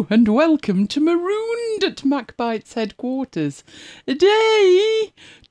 and welcome to Marooned at MacBite's headquarters. Day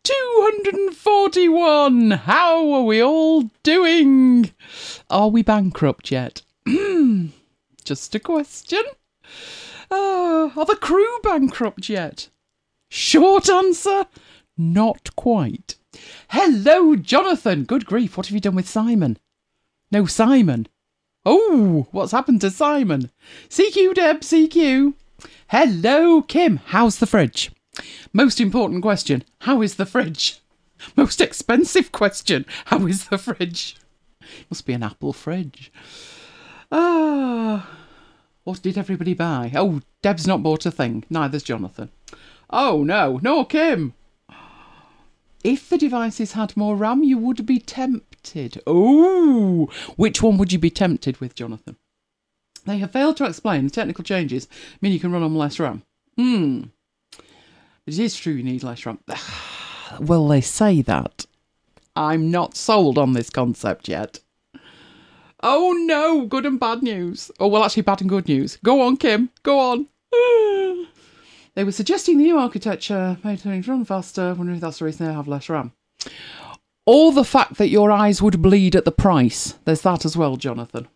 241. How are we all doing? Are we bankrupt yet? Just a question. Are the crew bankrupt yet? Short answer, not quite. Hello, Jonathan. Good grief, what have you done with Simon? No, Simon. Oh, what's happened to Simon? CQ, Deb, CQ. Hello, Kim. How's the fridge? Most important question, how is the fridge? Most expensive question, how is the fridge? Must be an Apple fridge. What did everybody buy? Oh, Deb's not bought a thing. Neither's Jonathan. Oh, no, Kim. If the devices had more RAM, you would be tempted. Oh, which one would you be tempted with, Jonathan? They have failed to explain the technical changes mean you can run on less RAM. It is true you need less RAM. Will they say that? I'm not sold on this concept yet. Oh no, good and bad news. Oh, well, actually bad and good news. Go on, Kim, go on. They were suggesting the new architecture made things run faster, wondering if that's the reason they have less RAM. Or the fact that your eyes would bleed at the price. There's that as well, Jonathan.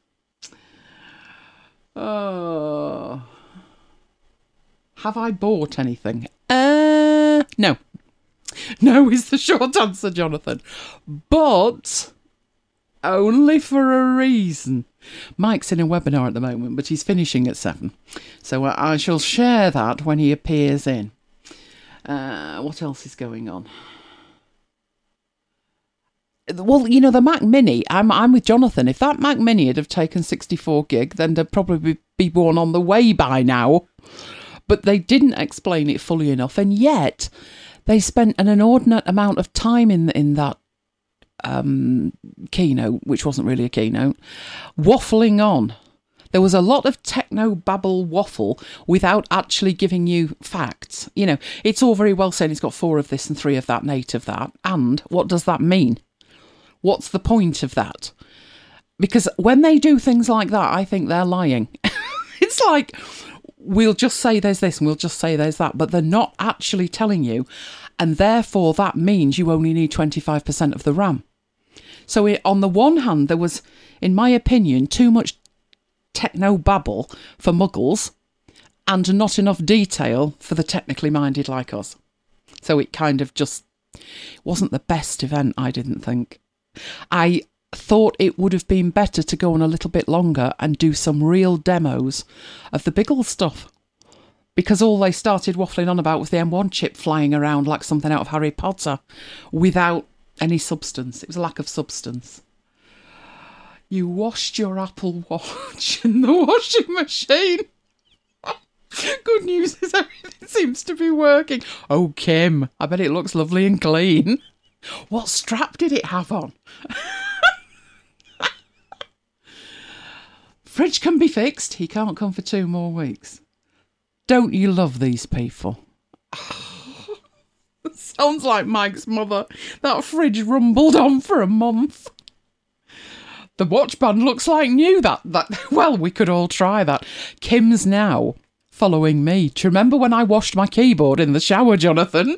Have I bought anything? No. No is the short answer, Jonathan. But only for a reason. Mike's in a webinar at the moment, but he's finishing at 7. So I shall share that when he appears in. What else is going on? Well, you know, the Mac Mini, I'm with Jonathan. If that Mac Mini had have taken 64 gig, then they'd probably be one on the way by now. But they didn't explain it fully enough, and yet they spent an inordinate amount of time in that keynote, which wasn't really a keynote, waffling on. There was a lot of techno-babble waffle without actually giving you facts. You know, it's all very well saying it's got 4 of this and 3 of that and 8 of that. And what does that mean? What's the point of that? Because when they do things like that, I think they're lying. It's like, we'll just say there's this and we'll just say there's that, but they're not actually telling you. And therefore, that means you only need 25% of the RAM. So on the one hand, there was, in my opinion, too much techno-babble for muggles and not enough detail for the technically minded like us. So it kind of just wasn't the best event, I didn't think. I thought it would have been better to go on a little bit longer and do some real demos of the Biggle stuff. Because all they started waffling on about was the M1 chip flying around like something out of Harry Potter without any substance. It was a lack of substance. You washed your Apple Watch in the washing machine. Good news is everything seems to be working. Oh, Kim, I bet it looks lovely and clean. What strap did it have on? Fridge can be fixed. He can't come for 2 more weeks. Don't you love these people? Sounds like Mike's mother. That fridge rumbled on for a month. The watch band looks like new. Well, we could all try that. Kim's now following me. Do you remember when I washed my keyboard in the shower, Jonathan?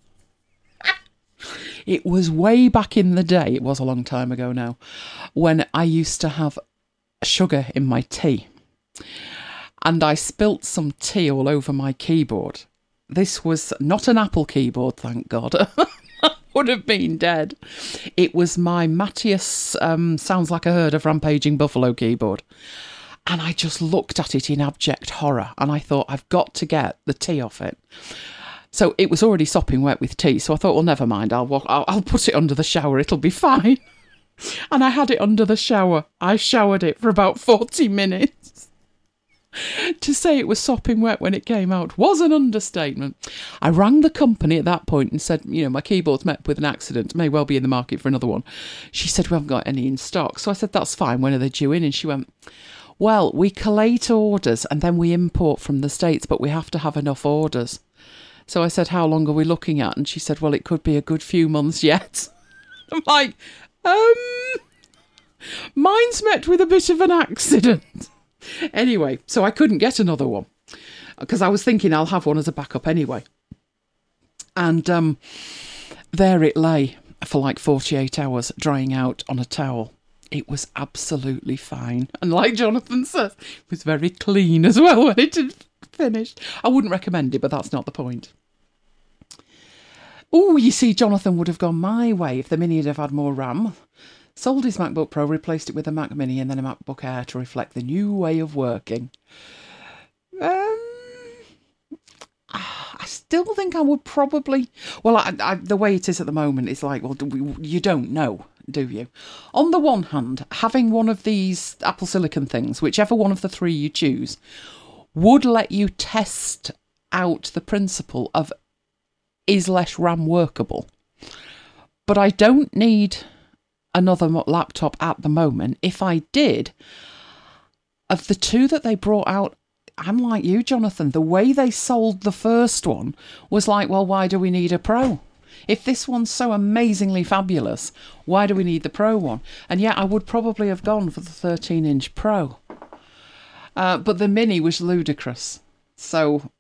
It was way back in the day. It was a long time ago now. When I used to have sugar in my tea. And I spilt some tea all over my keyboard. This was not an Apple keyboard, thank God. I would have been dead. It was my Matthias Sounds Like a Herd of Rampaging Buffalo keyboard. And I just looked at it in abject horror. And I thought, I've got to get the tea off it. So it was already sopping wet with tea. So I thought, well, never mind. I'll put it under the shower. It'll be fine. And I had it under the shower. I showered it for about 40 minutes. To say it was sopping wet when it came out was an understatement. I rang the company at that point and said, you know, my keyboard's met with an accident, may well be in the market for another one. She said, we haven't got any in stock. So I said, that's fine, when are they due in? And she went, well, we collate orders and then we import from the States, but we have to have enough orders. So I said, how long are we looking at? And she said, well, it could be a good few months yet. I'm like, mine's met with a bit of an accident. Anyway, so I couldn't get another one. because I was thinking I'll have one as a backup anyway. And there it lay for like 48 hours, drying out on a towel. It was absolutely fine. And like Jonathan says, it was very clean as well when it had finished. I wouldn't recommend it, but that's not the point. Oh, you see, Jonathan would have gone my way if the Mini had have had more RAM. Sold his MacBook Pro, replaced it with a Mac Mini and then a MacBook Air to reflect the new way of working. I still think I would probably... Well, the way it is at the moment is like, well, you don't know, do you? On the one hand, having one of these Apple Silicon things, whichever one of the three you choose, would let you test out the principle of, is less RAM workable? But I don't need another laptop at the moment. If I did, of the two that they brought out, I'm like you, Jonathan. The way they sold the first one was like, well, why do we need a Pro? If this one's so amazingly fabulous, why do we need the Pro one? And yet I would probably have gone for the 13-inch Pro. But the Mini was ludicrous. So,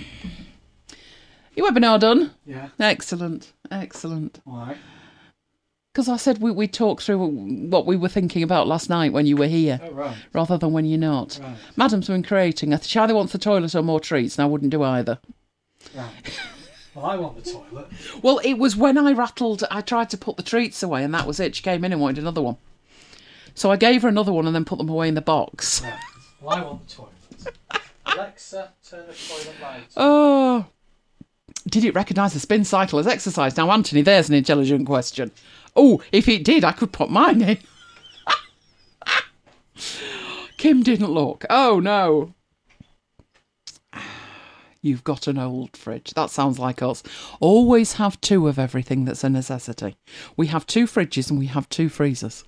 your webinar done? Yeah. Excellent, excellent. Why? Because I said we talked through what we were thinking about last night when you were here, rather than when you're not. Right. Madam's been creating. She either wants the toilet or more treats, and I wouldn't do either. Right. Well, I want the toilet. Well, it was when I tried to put the treats away, and that was it. She came in and wanted another one. So I gave her another one and then put them away in the box. Right. Well, I want the toilet. Alexa, turn the toilet light on. Oh. Did it recognise the spin cycle as exercise? Now, Anthony, there's an intelligent question. Oh, if it did, I could put mine in. Kim didn't look. Oh, no. You've got an old fridge. That sounds like us. Always have two of everything that's a necessity. We have 2 fridges and we have 2 freezers.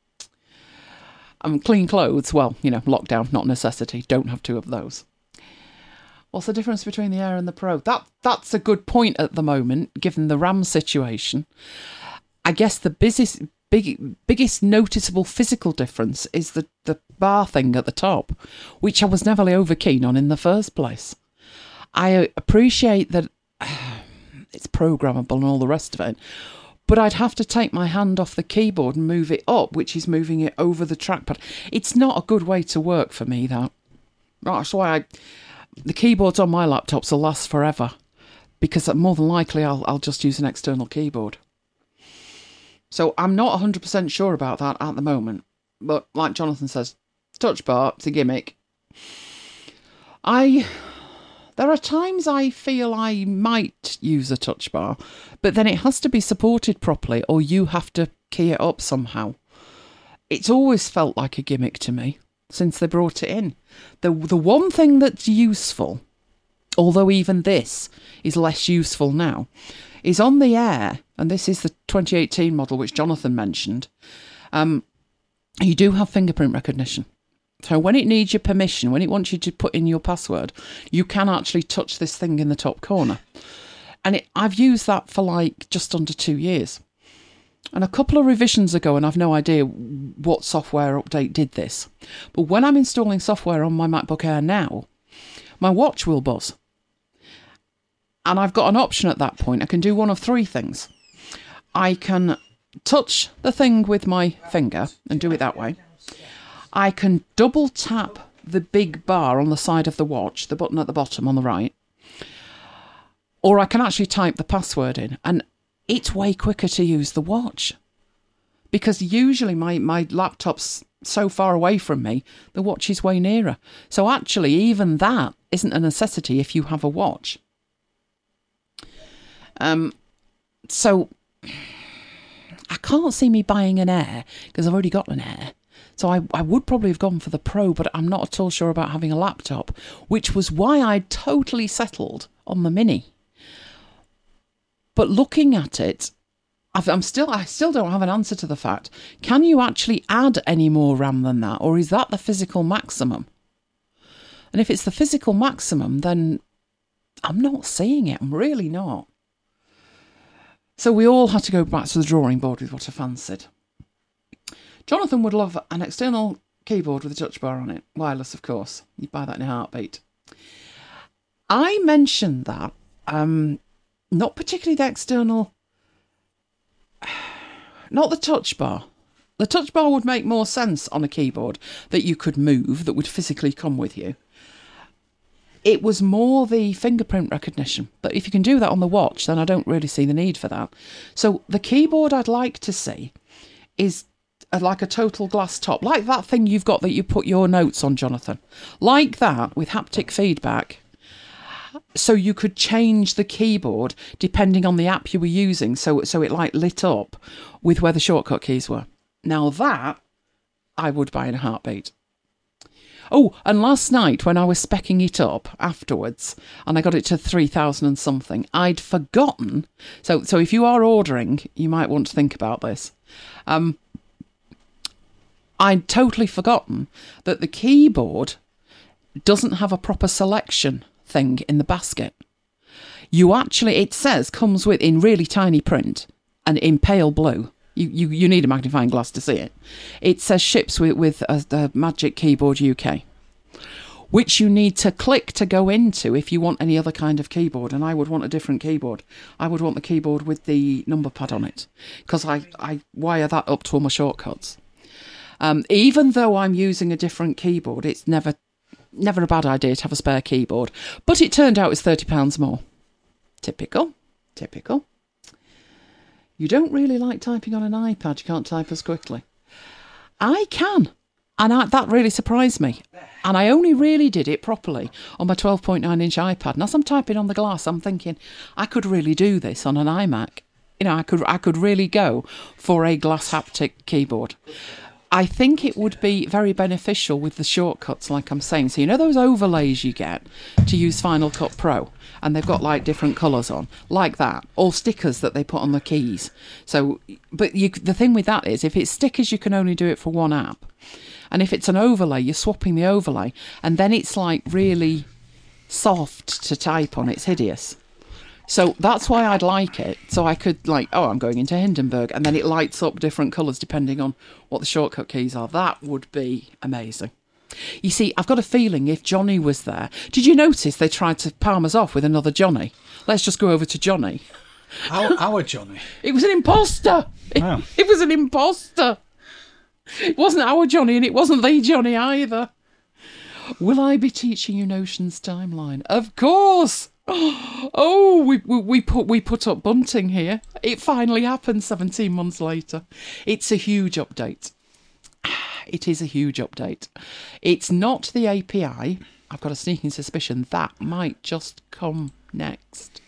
Clean clothes, well, lockdown, not necessity. Don't have 2 of those. What's the difference between the Air and the Pro? That's a good point at the moment, given the RAM situation. I guess the biggest noticeable physical difference is the bar thing at the top, which I was never over keen on in the first place. I appreciate that it's programmable and all the rest of it, but I'd have to take my hand off the keyboard and move it up, which is moving it over the trackpad. It's not a good way to work for me, that. That's why the keyboards on my laptops will last forever, because more than likely I'll just use an external keyboard. So I'm not 100% sure about that at the moment. But like Jonathan says, touch bar, it's a gimmick. There are times I feel I might use a touch bar, but then it has to be supported properly or you have to key it up somehow. It's always felt like a gimmick to me since they brought it in. The one thing that's useful, although even this is less useful now, is on the Air, and this is the 2018 model which Jonathan mentioned, you do have fingerprint recognition. So when it needs your permission, when it wants you to put in your password, you can actually touch this thing in the top corner. And I've used that for like just under 2 years. And a couple of revisions ago, and I've no idea what software update did this, but when I'm installing software on my MacBook Air now, my watch will buzz. And I've got an option at that point. I can do one of 3 things. I can touch the thing with my finger and do it that way. I can double tap the big bar on the side of the watch, the button at the bottom on the right, or I can actually type the password in, and it's way quicker to use the watch. Because usually my laptop's so far away from me, the watch is way nearer. So actually, even that isn't a necessity if you have a watch. So I can't see me buying an Air because I've already got an Air. So I would probably have gone for the Pro, but I'm not at all sure about having a laptop, which was why I totally settled on the Mini. But looking at it, I still don't have an answer to the fact, can you actually add any more RAM than that, or is that the physical maximum? And if it's the physical maximum, then I'm not seeing it. I'm really not. So we all had to go back to the drawing board with what I fancied. Jonathan would love an external keyboard with a touch bar on it. Wireless, of course. You'd buy that in a heartbeat. I mentioned that, not particularly the external, not the touch bar. The touch bar would make more sense on a keyboard that you could move, that would physically come with you. It was more the fingerprint recognition. But if you can do that on the watch, then I don't really see the need for that. So the keyboard I'd like to see is like a total glass top, like that thing you've got that you put your notes on, Jonathan. Like that, with haptic feedback. So you could change the keyboard depending on the app you were using. So it like lit up with where the shortcut keys were. Now that I would buy in a heartbeat. Oh, and last night when I was speccing it up afterwards, and I got it to 3,000 and something, I'd forgotten. So if you are ordering, you might want to think about this. I'd totally forgotten that the keyboard doesn't have a proper selection thing in the basket. You actually, it says, comes with, in really tiny print and in pale blue. You need a magnifying glass to see it. It says ships with the Magic Keyboard UK, which you need to click to go into if you want any other kind of keyboard. And I would want a different keyboard. I would want the keyboard with the number pad on it, because I wire that up to all my shortcuts. Even though I'm using a different keyboard, it's never a bad idea to have a spare keyboard. But it turned out it's £30 more. Typical. You don't really like typing on an iPad. You can't type as quickly. I can. And that really surprised me. And I only really did it properly on my 12.9-inch iPad. And as I'm typing on the glass, I'm thinking, I could really do this on an iMac. You know, I could really go for a glass haptic keyboard. I think it would be very beneficial with the shortcuts, like I'm saying. So you know those overlays you get to use Final Cut Pro, and they've got like different colours on, like that, or stickers that they put on the keys. So, but the thing with that is, if it's stickers, you can only do it for one app, and if it's an overlay, you're swapping the overlay, and then it's like really soft to type on. It's hideous. So that's why I'd like it. So I could like, oh, I'm going into Hindenburg, and then it lights up different colours depending on what the shortcut keys are. That would be amazing. You see, I've got a feeling if Johnny was there... Did you notice they tried to palm us off with another Johnny? Let's just go over to Johnny. Our Johnny? It was an imposter. Oh. It was an imposter. It wasn't our Johnny, and it wasn't the Johnny either. Will I be teaching you Notion's timeline? Of course. Oh, we put up bunting here. It finally happened 17 months later. It's a huge update. It is a huge update. It's not the API. I've got a sneaking suspicion that might just come next.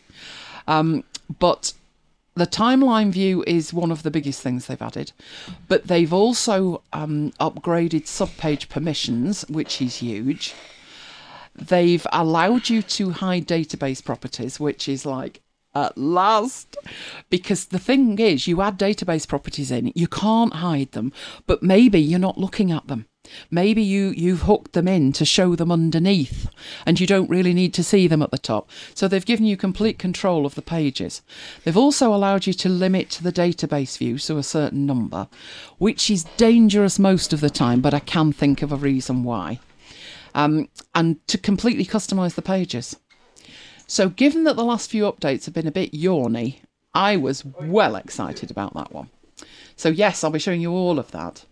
But the timeline view is one of the biggest things they've added. But they've also upgraded subpage permissions, which is huge. They've allowed you to hide database properties, which is like, at last. Because the thing is, you add database properties in, you can't hide them, but maybe you're not looking at them. Maybe you've hooked them in to show them underneath, and you don't really need to see them at the top. So they've given you complete control of the pages. They've also allowed you to limit the database view to a certain number, which is dangerous most of the time, but I can think of a reason why. And to completely customise the pages. So given that the last few updates have been a bit yawny, I was well excited about that one. So yes, I'll be showing you all of that.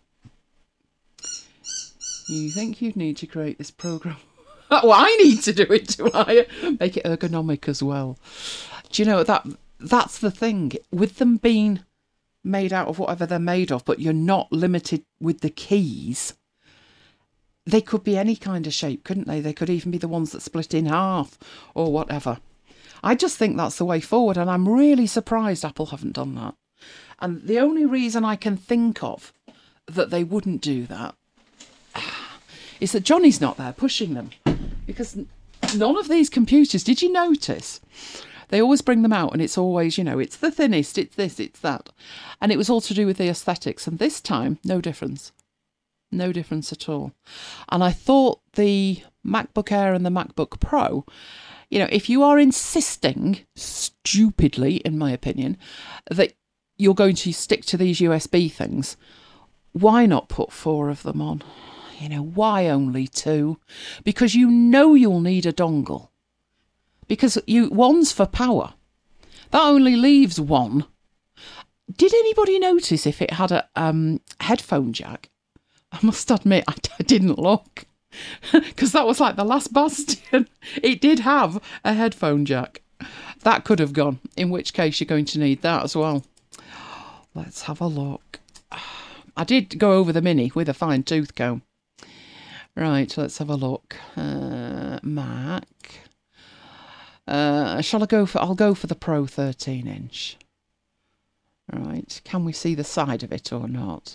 You think you'd need to create this programme? Well, I need to do it, do I? Make it ergonomic as well. Do you know, that's the thing. With them being made out of whatever they're made of, but you're not limited with the keys... They could be any kind of shape, couldn't they? They could even be the ones that split in half or whatever. I just think that's the way forward, and I'm really surprised Apple haven't done that. And the only reason I can think of that they wouldn't do that is that Johnny's not there pushing them. Because none of these computers, did you notice? They always bring them out and it's always, you know, it's the thinnest, it's this, it's that. And it was all to do with the aesthetics. And this time, no difference. No difference at all. And I thought the MacBook Air and the MacBook Pro, you know, if you are insisting, stupidly in my opinion, that you're going to stick to these USB things, why not put 4 of them on? You know, why only 2? Because you know you'll need a dongle. because one's for power. That only leaves one. Did anybody notice if it had a headphone jack? I must admit, I didn't look, because that was like the last bastion. It did have a headphone jack. That could have gone, in which case you're going to need that as well. Let's have a look. I did go over the Mini with a fine tooth comb. Right, let's have a look. Mac. Shall I go for... I'll go for the Pro 13-inch. Right, can we see the side of it or not?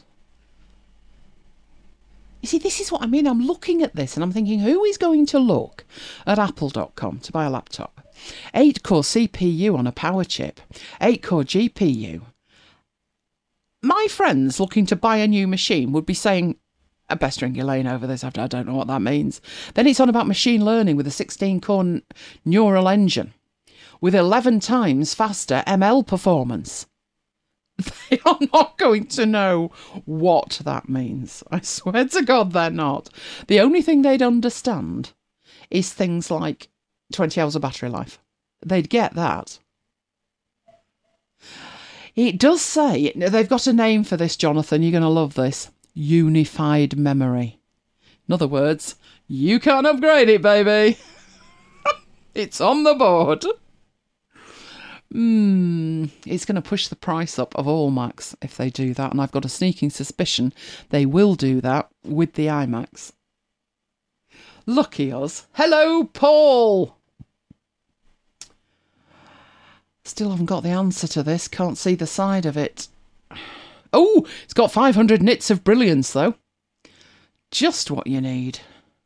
You see, this is what I mean. I'm looking at this and I'm thinking, who is going to look at apple.com to buy a laptop? 8-core CPU on a power chip. 8-core GPU. My friends looking to buy a new machine would be saying, best ring your lane over this. I don't know what that means. Then it's on about machine learning with a 16-core neural engine with 11 times faster ML performance. They are not going to know what that means. I swear to God they're not. The only thing they'd understand is things like 20 hours of battery life. They'd get that. It does say, they've got a name for this, Jonathan, you're going to love this. Unified memory. In other words, you can't upgrade it, baby. It's on the board. It's going to push the price up of all Macs if they do that, and I've got a sneaking suspicion they will do that with the iMacs. Lucky us. Hello, Paul! Still haven't got the answer to this. Can't see the side of it. Oh, it's got 500 nits of brilliance, though. Just what you need.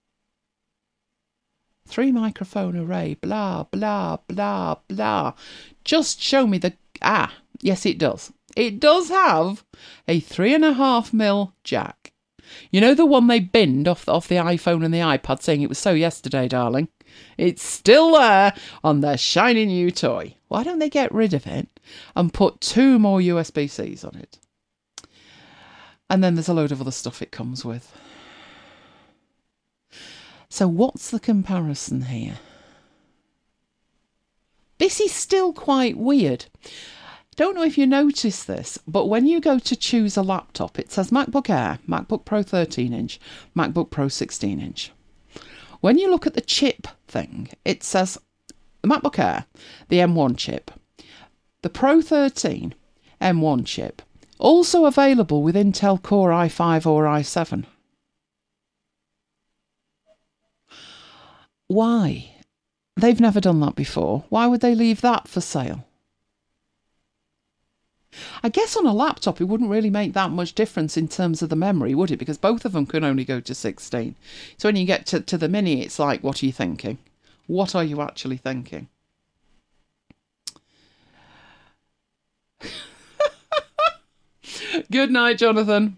3 microphone array, blah, blah, blah, blah. Just show me the... yes, it does. It does have a 3.5mm jack. You know the one they binned off the iPhone and the iPad, saying it was so yesterday, darling? It's still there on their shiny new toy. Why don't they get rid of it and put 2 more USB-Cs on it? And then there's a load of other stuff it comes with. So what's the comparison here? This is still quite weird. Don't know if you notice this, but when you go to choose a laptop, it says MacBook Air, MacBook Pro 13-inch, MacBook Pro 16-inch. When you look at the chip thing, it says the MacBook Air, the M1 chip, the Pro 13 M1 chip, also available with Intel Core i5 or i7. Why? They've never done that before. Why would they leave that for sale? I guess on a laptop it wouldn't really make that much difference in terms of the memory, would it? Because both of them can only go to 16. So when you get to the Mini, it's like, what are you thinking? What are you actually thinking? Good night, Jonathan.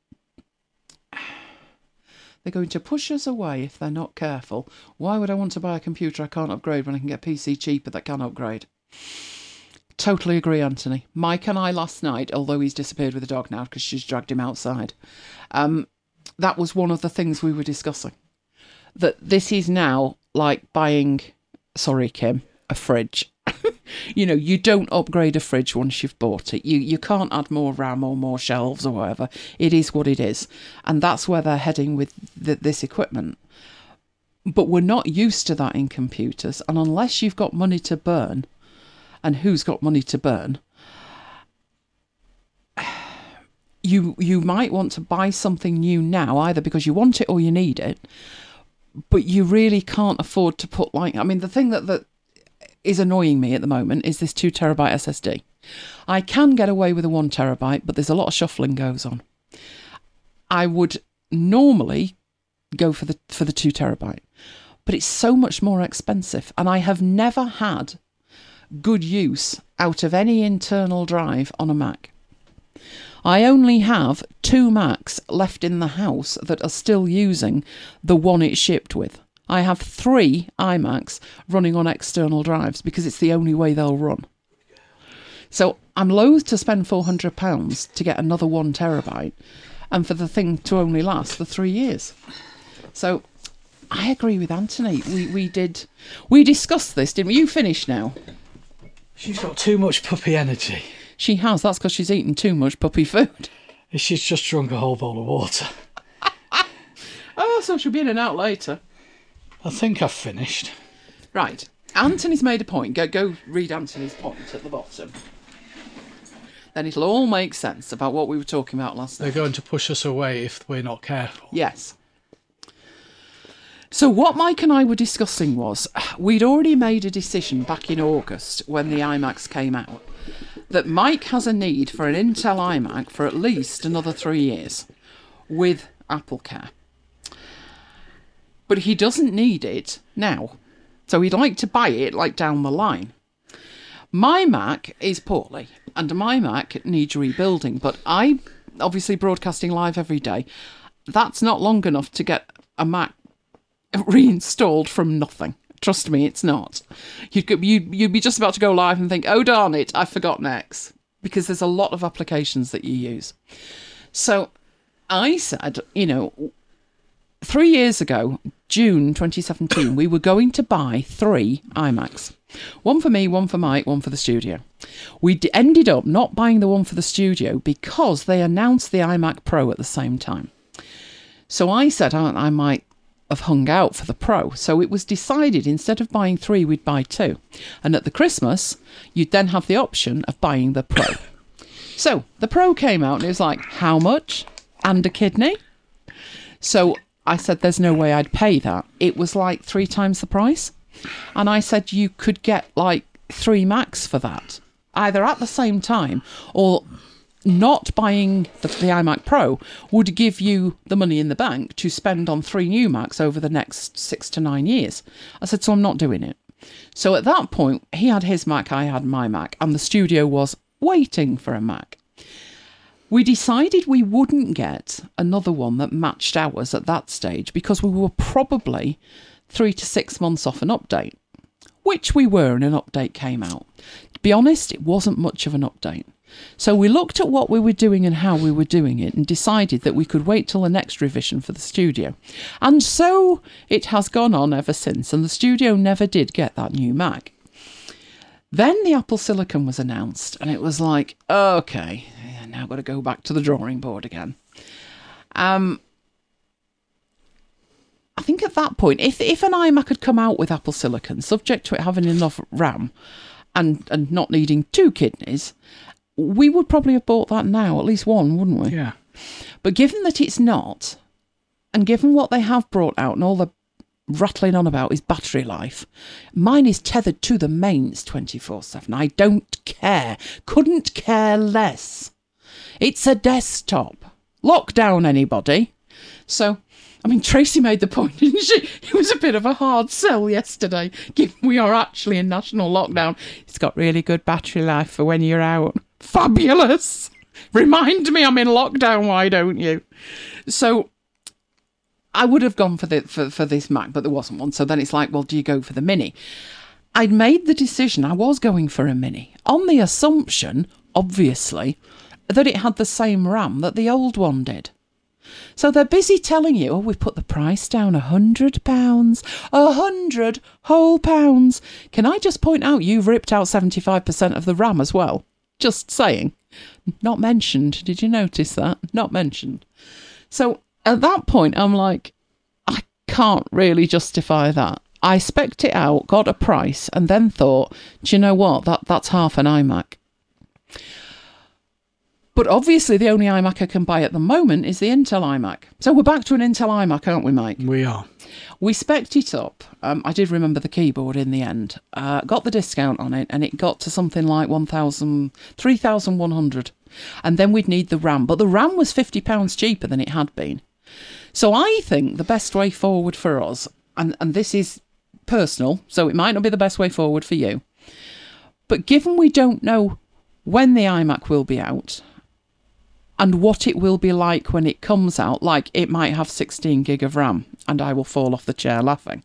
They're going to push us away if they're not careful. Why would I want to buy a computer I can't upgrade when I can get a PC cheaper that can upgrade? Totally agree, Anthony. Mike and I last night, although he's disappeared with the dog now because she's dragged him outside, that was one of the things we were discussing. That this is now like buying, sorry Kim, a fridge. You know, you don't upgrade a fridge once you've bought it. You can't add more RAM or more shelves or whatever. It is what it is. And that's where they're heading with this equipment. But we're not used to that in computers. And unless you've got money to burn, and who's got money to burn, you might want to buy something new now, either because you want it or you need it. But you really can't afford to put the thing that is annoying me at the moment is this 2 terabyte SSD. I can get away with a 1 terabyte, but there's a lot of shuffling goes on. I would normally go for the 2 terabyte, but it's so much more expensive, and I have never had good use out of any internal drive on a Mac. I only have 2 Macs left in the house that are still using the one it shipped with. I have 3 iMacs running on external drives because it's the only way they'll run. So I'm loath to spend £400 to get another 1 terabyte and for the thing to only last for 3 years. So I agree with Anthony. We discussed this, didn't we? You finished now. She's got too much puppy energy. She has. That's because she's eaten too much puppy food. She's just drunk a whole bowl of water. Oh, so she'll be in and out later. I think I've finished. Right. Anthony's made a point. Go read Anthony's point at the bottom. Then it'll all make sense about what we were talking about last night. They're going to push us away if we're not careful. Yes. So what Mike and I were discussing was, we'd already made a decision back in August when the iMacs came out, that Mike has a need for an Intel iMac for at least another 3 years with AppleCare. But he doesn't need it now. So he'd like to buy it like down the line. My Mac is poorly and my Mac needs rebuilding, but I obviously broadcasting live every day. That's not long enough to get a Mac reinstalled from nothing. Trust me, it's not. You'd be just about to go live and think, oh darn it, I forgot X, because there's a lot of applications that you use. So I said, 3 years ago, June 2017, we were going to buy 3 iMacs. One for me, one for Mike, one for the studio. We ended up not buying the one for the studio because they announced the iMac Pro at the same time. So I said I might have hung out for the Pro. So it was decided instead of buying 3, we'd buy 2. And at the Christmas, you'd then have the option of buying the Pro. So the Pro came out and it was like, how much? And a kidney? So I said, there's no way I'd pay that. It was like 3 times the price. And I said, you could get like 3 Macs for that, either at the same time or not buying the iMac Pro would give you the money in the bank to spend on 3 new Macs over the next 6 to 9 years. I said, so I'm not doing it. So at that point, he had his Mac, I had my Mac, and the studio was waiting for a Mac. We decided we wouldn't get another one that matched ours at that stage because we were probably 3 to 6 months off an update, which we were, and an update came out. To be honest, it wasn't much of an update. So we looked at what we were doing and how we were doing it and decided that we could wait till the next revision for the studio. And so it has gone on ever since, and the studio never did get that new Mac. Then the Apple Silicon was announced, and it was like, okay, now I've got to go back to the drawing board again. I think at that point, if an iMac had come out with Apple Silicon, subject to it having enough RAM and not needing 2 kidneys, we would probably have bought that now, at least one, wouldn't we? Yeah. But given that it's not, and given what they have brought out and all the rattling on about is battery life, mine is tethered to the mains 24/7. I don't care. Couldn't care less. It's a desktop. Lock down, anybody. So, I mean, Tracy made the point, didn't she? It was a bit of a hard sell yesterday, given we are actually in national lockdown. It's got really good battery life for when you're out. Fabulous! Remind me I'm in lockdown, why don't you? So I would have gone for this Mac, but there wasn't one. So then it's like, well, do you go for the Mini? I'd made the decision I was going for a Mini, on the assumption, obviously, that it had the same RAM that the old one did. So they're busy telling you, oh, we've put the price down £100. 100 whole pounds. Can I just point out you've ripped out 75% of the RAM as well? Just saying. Not mentioned. Did you notice that? Not mentioned. So at that point, I'm like, I can't really justify that. I spec'd it out, got a price, and then thought, do you know what? That's half an iMac. But obviously the only iMac I can buy at the moment is the Intel iMac. So we're back to an Intel iMac, aren't we, Mike? We are. We spec'd it up. I did remember the keyboard in the end. Got the discount on it, and it got to something like 3,100. And then we'd need the RAM. But the RAM was £50 cheaper than it had been. So I think the best way forward for us, and this is personal, so it might not be the best way forward for you, but given we don't know when the iMac will be out, and what it will be like when it comes out, like it might have 16 gig of RAM, and I will fall off the chair laughing.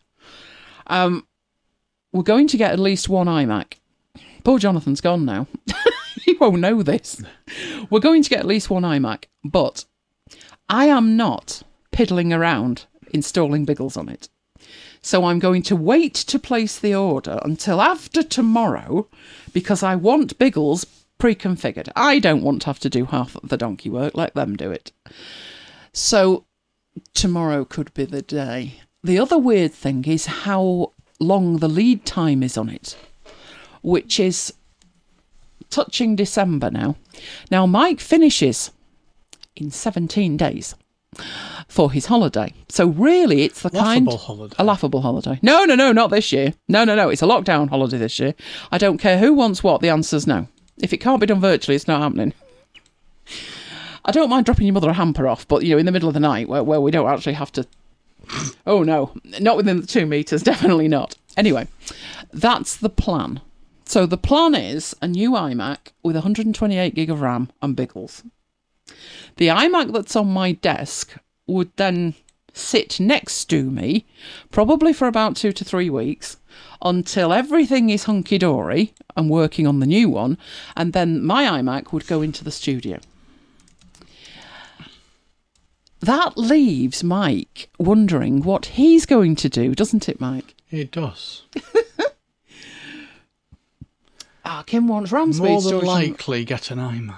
We're going to get at least one iMac. Poor Jonathan's gone now. He won't know this. We're going to get at least one iMac, but I am not piddling around installing Biggles on it. So I'm going to wait to place the order until after tomorrow because I want Biggles pre-configured. I don't want to have to do half of the donkey work. Let them do it. So tomorrow could be the day. The other weird thing is how long the lead time is on it, which is touching December now. Now, Mike finishes in 17 days for his holiday. So really, it's the holiday. A laughable holiday. No, not this year. No, it's a lockdown holiday this year. I don't care who wants what, the answer's no. If it can't be done virtually, it's not happening. I don't mind dropping your mother a hamper off, but, in the middle of the night where we don't actually have to... Oh, no, not within the 2 metres, definitely not. Anyway, that's the plan. So the plan is a new iMac with 128 gig of RAM and Biggles. The iMac that's on my desk would then sit next to me, probably for about 2 to 3 weeks, until everything is hunky-dory and working on the new one, and then my iMac would go into the studio. That leaves Mike wondering what he's going to do, doesn't it, Mike? It does. Kim wants RAM speed More storage. than likely get an iMac.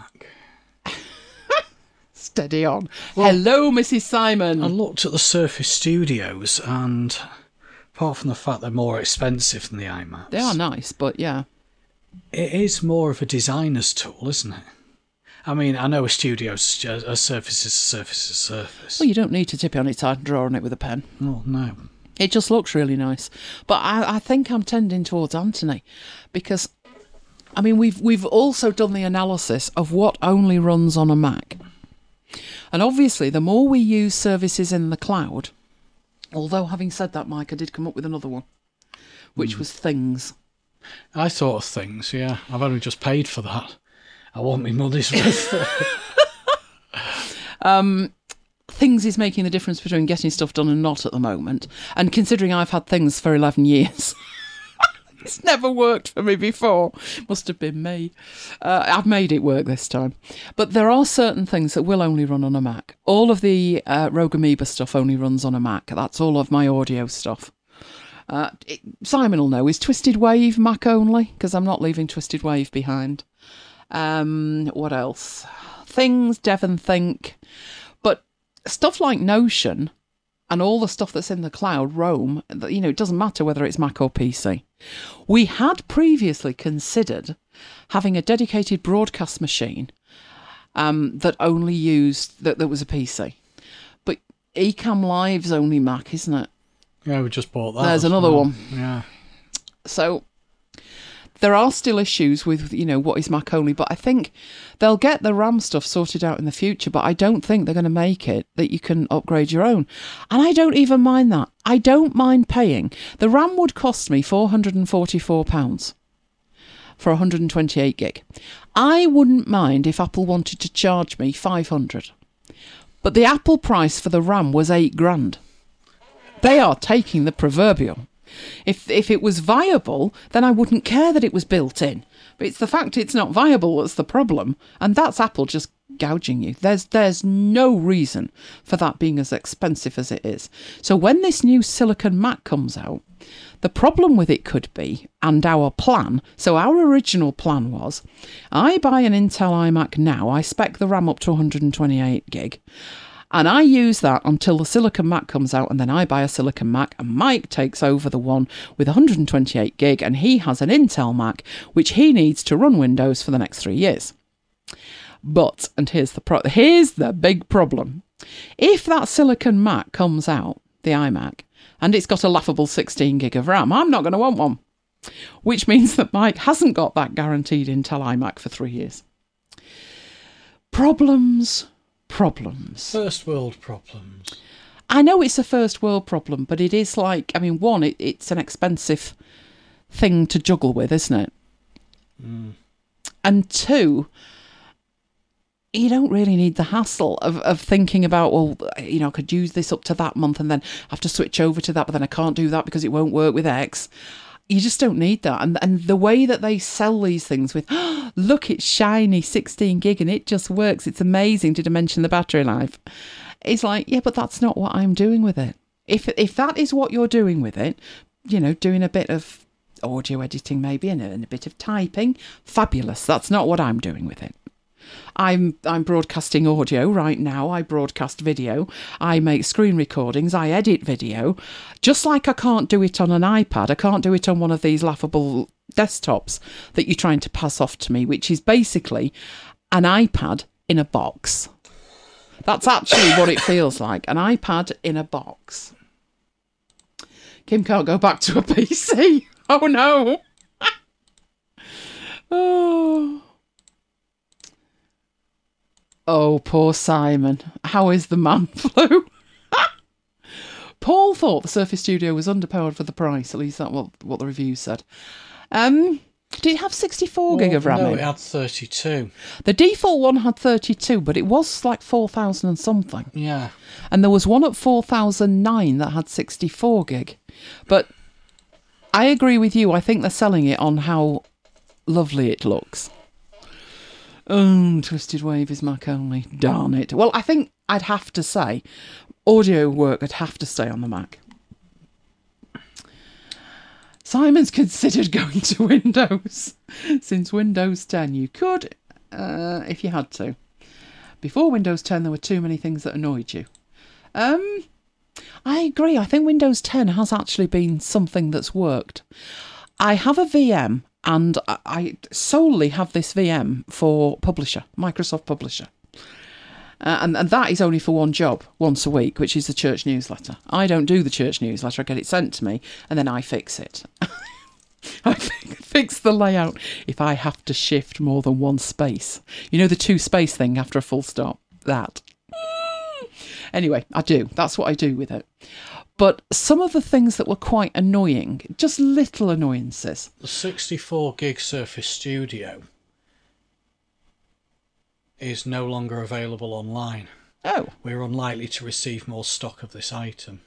Steady on. Well, hello, Mrs. Simon. I looked at the Surface Studios, and apart from the fact they're more expensive than the iMacs, they are nice, but yeah. It is more of a designer's tool, isn't it? I mean, I know a Surface is a Surface. Well, you don't need to tip it on its side and draw on it with a pen. Oh, no. It just looks really nice. But I think I'm tending towards Anthony because, I mean, we've also done the analysis of what only runs on a Mac. And obviously, the more we use services in the cloud, although having said that, Mike, I did come up with another one, which was Things. I thought of Things, yeah. I've only just paid for that. I want me money's worth. Things is making the difference between getting stuff done and not at the moment. And considering I've had Things for 11 years, it's never worked for me before. Must have been me. I've made it work this time. But there are certain things that will only run on a Mac. All of the Rogue Amoeba stuff only runs on a Mac. That's all of my audio stuff. Simon will know. Is Twisted Wave Mac only? Because I'm not leaving Twisted Wave behind. What else? Things, Devon Think. But stuff like Notion and all the stuff that's in the cloud, Roam, it doesn't matter whether it's Mac or PC. We had previously considered having a dedicated broadcast machine that only used, that was a PC. But Ecamm Live's only Mac, isn't it? Yeah, we just bought that. There's another one. Yeah. So there are still issues with, what is Mac only, but I think they'll get the RAM stuff sorted out in the future, but I don't think they're going to make it that you can upgrade your own. And I don't even mind that. I don't mind paying. The RAM would cost me £444 for 128 gig. I wouldn't mind if Apple wanted to charge me $500. But the Apple price for the RAM was $8,000. They are taking the proverbial. If it was viable, then I wouldn't care that it was built in. But it's the fact it's not viable that's the problem. And that's Apple just gouging you. There's no reason for that being as expensive as it is. So when this new Silicon Mac comes out, the problem with it could be, and our plan, so our original plan was, I buy an Intel iMac now, I spec the RAM up to 128 gig, and I use that until the Silicon Mac comes out, and then I buy a Silicon Mac, and Mike takes over the one with 128 gig, and he has an Intel Mac, which he needs to run Windows for the next 3 years. But, and here's the big problem. If that Silicon Mac comes out, the iMac, and it's got a laughable 16 gig of RAM, I'm not going to want one. Which means that Mike hasn't got that guaranteed Intel iMac for 3 years. Problems. First world problems. I know it's a first world problem, but it is like, one, it's an expensive thing to juggle with, isn't it? Mm. And two, you don't really need the hassle of thinking about, I could use this up to that month and then have to switch over to that, but then I can't do that because it won't work with X. You just don't need that. And the way that they sell these things with, look, it's shiny 16 gig and it just works. It's amazing. Did I mention the battery life? It's like, yeah, but that's not what I'm doing with it. If that is what you're doing with it, you know, doing a bit of audio editing maybe and a bit of typing, fabulous. That's not what I'm doing with it. I'm broadcasting audio right now. I broadcast video. I make screen recordings. I edit video. Just like I can't do it on an iPad, I can't do it on one of these laughable desktops that you're trying to pass off to me, which is basically an iPad in a box. That's actually what it feels like, an iPad in a box. Kim can't go back to a PC. Oh no. Oh, poor Simon. How is the man flu? Paul thought the Surface Studio was underpowered for the price. At least that's what the review said. Did it have 64 gig of RAM? No, it had 32. The default one had 32, but it was like 4,000 and something. Yeah. And there was one at 4,009 that had 64 gig. But I agree with you. I think they're selling it on how lovely it looks. Oh, Twisted Wave is Mac only. Darn it. Well, I think I'd have to say audio work would have to stay on the Mac. Simon's considered going to Windows. Since Windows 10, you could, if you had to. Before Windows 10, there were too many things that annoyed you. I agree. I think Windows 10 has actually been something that's worked. I have a VM, and I solely have this VM for Publisher, Microsoft Publisher. And that is only for one job, once a week, which is the church newsletter. I don't do the church newsletter. I get it sent to me, and then I fix it. I fix the layout if I have to shift more than one space. You know the 2 space thing after a full stop? That. Anyway, I do. That's what I do with it. But some of the things that were quite annoying, just little annoyances. The 64 gig Surface Studio is no longer available online. Oh. We're unlikely to receive more stock of this item.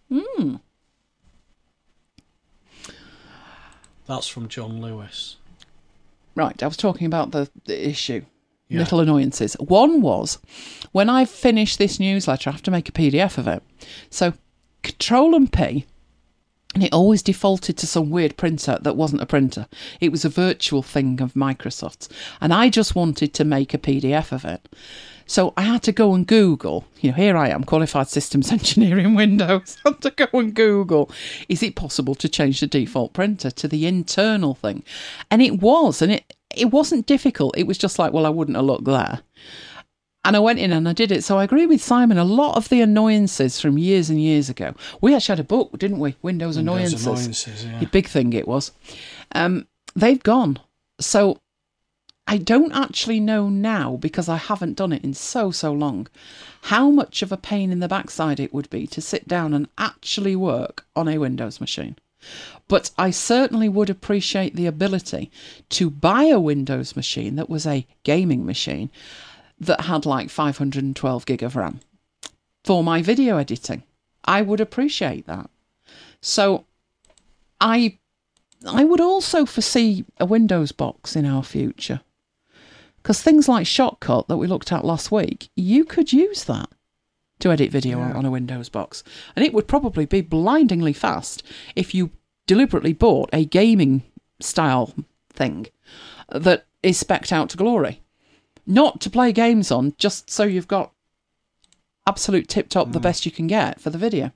That's from John Lewis. Right, I was talking about the issue. Yeah. Little annoyances. One was, when I finish this newsletter, I have to make a PDF of it. So, Control and P, and it always defaulted to some weird printer that wasn't a printer. It was a virtual thing of Microsoft's, and I just wanted to make a PDF of it. So I had to go and Google, you know, here I am, qualified systems engineer in Windows. I had to go and Google, is it possible to change the default printer to the internal thing? And it was, and it wasn't difficult. It was just like, well, I wouldn't have looked there. And I went in and I did it. So I agree with Simon. A lot of the annoyances from years and years ago. We actually had a book, didn't we? Windows Annoyances. Yeah. The big thing it was. They've gone. So I don't actually know now, because I haven't done it in so long, how much of a pain in the backside it would be to sit down and actually work on a Windows machine. But I certainly would appreciate the ability to buy a Windows machine that was a gaming machine that had like 512 gig of RAM for my video editing. I would appreciate that. So I would also foresee a Windows box in our future, because things like Shotcut that we looked at last week, you could use that to edit video on a Windows box, and it would probably be blindingly fast if you deliberately bought a gaming style thing that is spec'd out to glory. Not to play games on, just so you've got absolute tip-top, the best you can get for the video.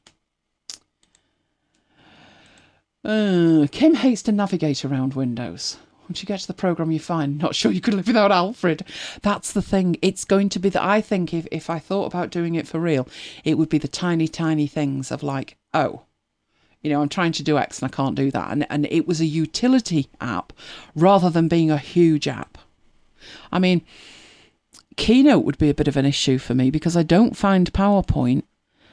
Kim hates to navigate around Windows. Once you get to the programme you find, not sure you could live without Alfred. That's the thing. It's going to be that I think if I thought about doing it for real, it would be the tiny things of like, oh, you know, I'm trying to do X and I can't do that. And it was a utility app rather than being a huge app. I mean, Keynote would be a bit of an issue for me because I don't find PowerPoint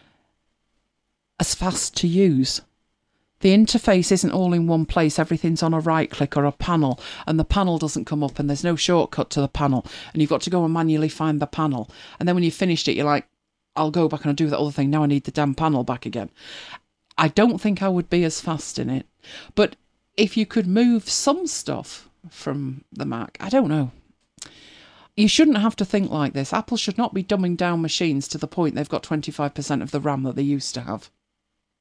as fast to use. The interface isn't all in one place. Everything's on a right click or a panel, and the panel doesn't come up, and there's no shortcut to the panel, and you've got to go and manually find the panel. And then when you've finished it, you're like, I'll go back and I'll do that other thing. Now I need the damn panel back again. I don't think I would be as fast in it. But if you could move some stuff from the Mac, I don't know. You shouldn't have to think like this. Apple should not be dumbing down machines to the point they've got 25% of the RAM that they used to have.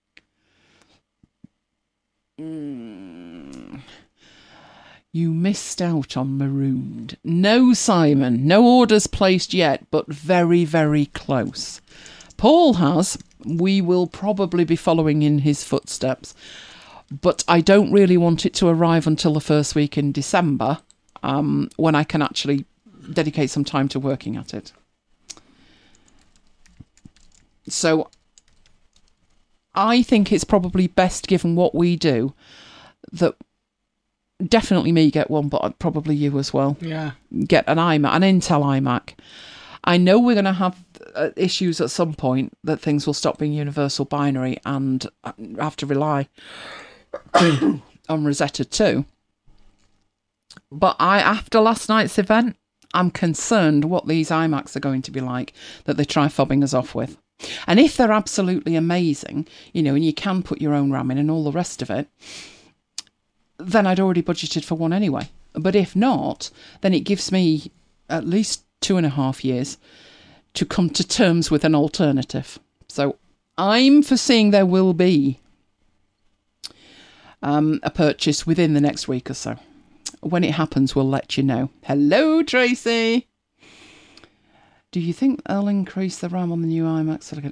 You missed out on Marooned. No, Simon. No orders placed yet, but very, very close. Paul has. We will probably be following in his footsteps. But I don't really want it to arrive until the first week in December, when I can actually dedicate some time to working at it. So I think it's probably best, given what we do, that definitely me get one, but probably you as well. Yeah. Get an iMac, an Intel iMac. I know we're going to have issues at some point that things will stop being universal binary and have to rely on Rosetta 2. But after last night's event, I'm concerned what these iMacs are going to be like that they try fobbing us off with. And if they're absolutely amazing, and you can put your own RAM in and all the rest of it, then I'd already budgeted for one anyway. But if not, then it gives me at least 2.5 years to come to terms with an alternative. So I'm foreseeing there will be a purchase within the next week or so. When it happens, we'll let you know. Hello, Tracy. Do you think they'll increase the RAM on the new iMac Silicon?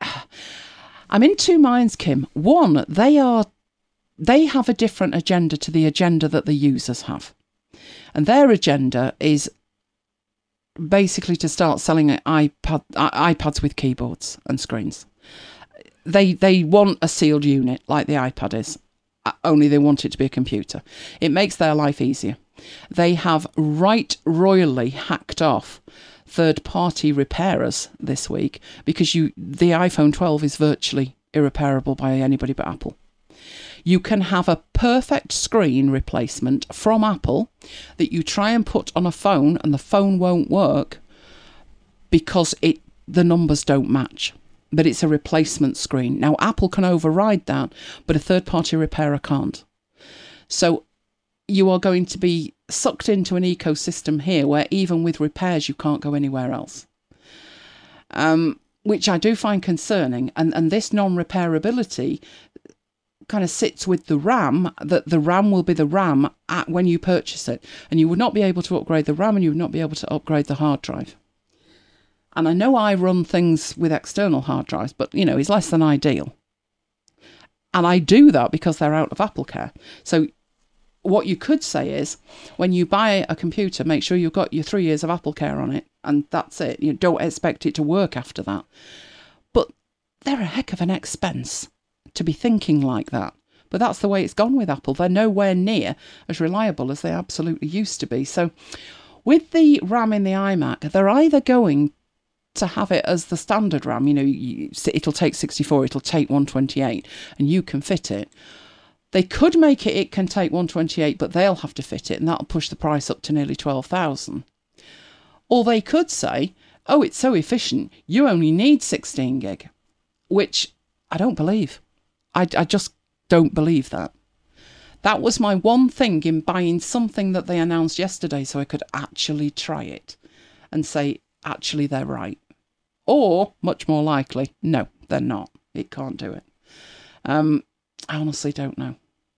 I'm in two minds, Kim. One, they have a different agenda to the agenda that the users have. And their agenda is basically to start selling iPads with keyboards and screens. They want a sealed unit like the iPad is, only they want it to be a computer. It makes their life easier. They have right royally hacked off third-party repairers this week because the iPhone 12 is virtually irreparable by anybody but Apple. You can have a perfect screen replacement from Apple that you try and put on a phone and the phone won't work because the numbers don't match. But it's a replacement screen. Now, Apple can override that, but a third-party repairer can't. So you are going to be sucked into an ecosystem here where even with repairs you can't go anywhere else. Which I do find concerning. And this non-repairability kind of sits with the RAM, that the RAM will be the RAM when you purchase it. And you would not be able to upgrade the RAM and you would not be able to upgrade the hard drive. And I know I run things with external hard drives, but, it's less than ideal. And I do that because they're out of AppleCare. So what you could say is, when you buy a computer, make sure you've got your 3 years of AppleCare on it, and that's it. You don't expect it to work after that. But they're a heck of an expense to be thinking like that. But that's the way it's gone with Apple. They're nowhere near as reliable as they absolutely used to be. So with the RAM in the iMac, they're either going to have it as the standard RAM, it'll take 64, it'll take 128, and you can fit it. They could make it can take 128, but they'll have to fit it, and that'll push the price up to nearly 12,000. Or they could say, oh, it's so efficient, you only need 16 gig, which I don't believe. I just don't believe that. That was my one thing in buying something that they announced yesterday, so I could actually try it and say, actually, they're right. Or, much more likely, no, they're not. It can't do it. I honestly don't know.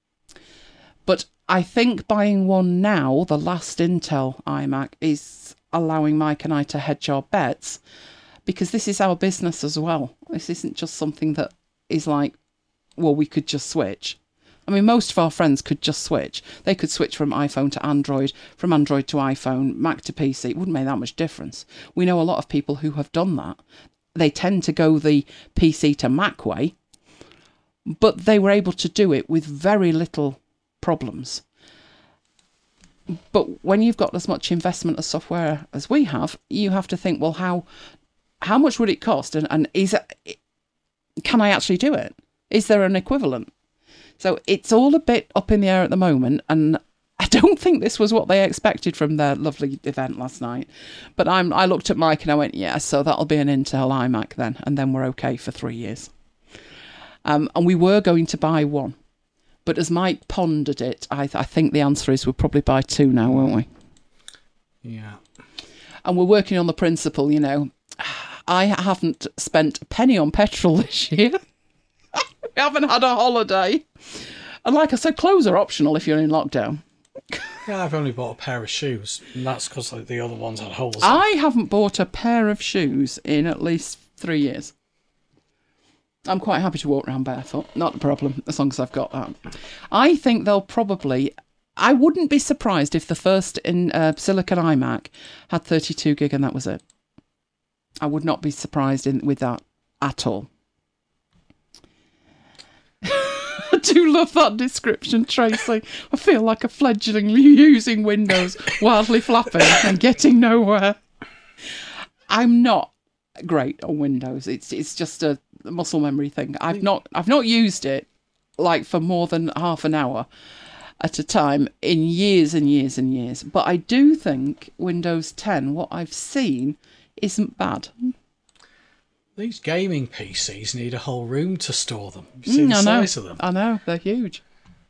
But I think buying one now, the last Intel iMac, is allowing Mike and I to hedge our bets, because this is our business as well. This isn't just something that is like, well, we could just switch. I mean, most of our friends could just switch. They could switch from iPhone to Android, from Android to iPhone, Mac to PC. It wouldn't make that much difference. We know a lot of people who have done that. They tend to go the PC to Mac way, but they were able to do it with very little problems. But when you've got as much investment of software as we have, you have to think, well, how much would it cost? And can I actually do it? Is there an equivalent? So it's all a bit up in the air at the moment, and I don't think this was what they expected from their lovely event last night. But I looked at Mike and I went, yeah, so that'll be an Intel iMac then, and then we're okay for 3 years. And we were going to buy one. But as Mike pondered it, I think the answer is we'll probably buy two now, won't we? Yeah. And we're working on the principle, I haven't spent a penny on petrol this year. We haven't had a holiday. And like I said, clothes are optional if you're in lockdown. Yeah, I've only bought a pair of shoes, and that's because the other ones had holes in. I haven't bought a pair of shoes in at least 3 years. I'm quite happy to walk around barefoot. Not a problem, as long as I've got that. I think they'll probably... I wouldn't be surprised if the first in Silicon iMac had 32 gig and that was it. I would not be surprised with that at all. I do love that description, Tracy. I feel like a fledgling using Windows, wildly flapping and getting nowhere. I'm not great on Windows. It's just a muscle memory thing. I've not used it like for more than half an hour at a time in years and years and years. But I do think Windows 10, what I've seen, isn't bad. These gaming PCs need a whole room to store them. You've seen the size of them. I know, they're huge.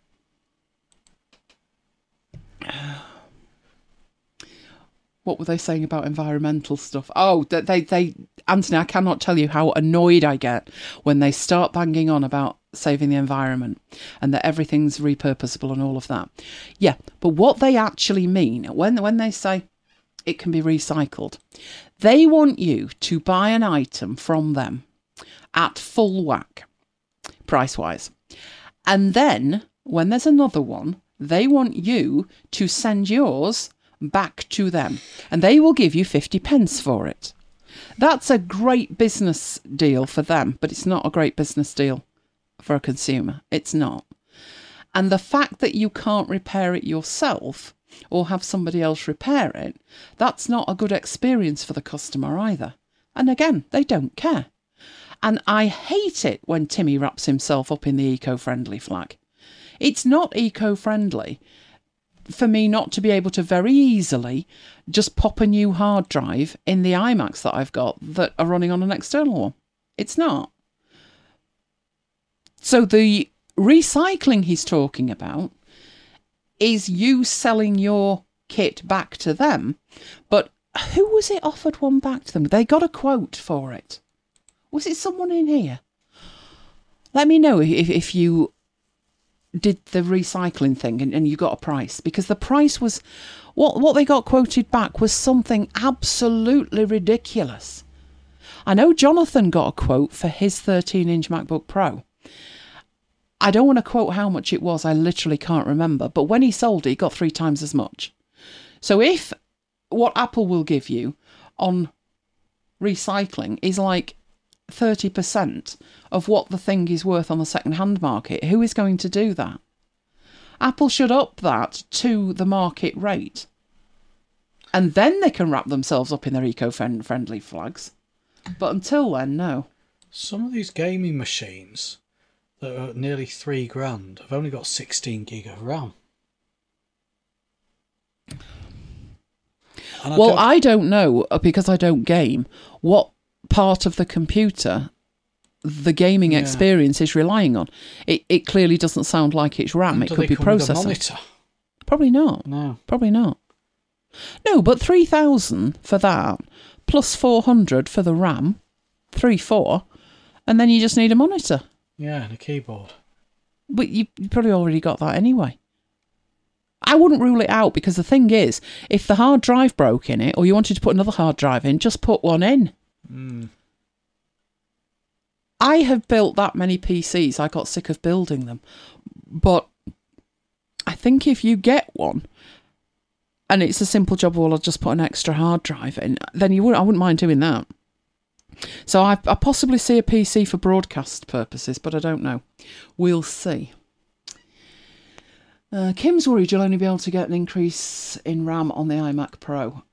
What were they saying about environmental stuff? Oh, they Anthony, I cannot tell you how annoyed I get when they start banging on about saving the environment and that everything's repurposable and all of that. Yeah, but what they actually mean when they say it can be recycled, they want you to buy an item from them at full whack, price-wise. And then, when there's another one, they want you to send yours back to them. And they will give you 50 pence for it. That's a great business deal for them, but it's not a great business deal for a consumer. It's not. And the fact that you can't repair it yourself or have somebody else repair it, that's not a good experience for the customer either. And again, they don't care. And I hate it when Timmy wraps himself up in the eco-friendly flag. It's not eco-friendly for me not to be able to very easily just pop a new hard drive in the iMacs that I've got that are running on an external one. It's not. So the recycling he's talking about is you selling your kit back to them. But who was it offered one back to them? They got a quote for it. Was it someone in here? Let me know if you did the recycling thing and you got a price. Because the price was... What they got quoted back was something absolutely ridiculous. I know Jonathan got a quote for his 13-inch MacBook Pro. I don't want to quote how much it was. I literally can't remember. But when he sold it, he got 3 times as much. So if what Apple will give you on recycling is like 30% of what the thing is worth on the second-hand market, who is going to do that? Apple should up that to the market rate. And then they can wrap themselves up in their eco-friendly flags. But until then, no. Some of these gaming machines that are nearly $3,000 have only got 16 gig of RAM. Well, I don't know, because I don't game, what part of the computer the gaming experience is relying on. It clearly doesn't sound like it's RAM. It could be processor. Probably not. No. Probably not. No, but 3,000 for that, plus 400 for the RAM, 3,400, and then you just need a monitor. Yeah, and a keyboard. But you probably already got that anyway. I wouldn't rule it out, because the thing is, if the hard drive broke in it, or you wanted to put another hard drive in, just put one in. I have built that many PCs, I got sick of building them. But I think if you get one, and it's a simple job, well, I'll just put an extra hard drive in, then I wouldn't mind doing that. So I possibly see a PC for broadcast purposes, but I don't know. We'll see. Kim's worried you'll only be able to get an increase in RAM on the iMac Pro.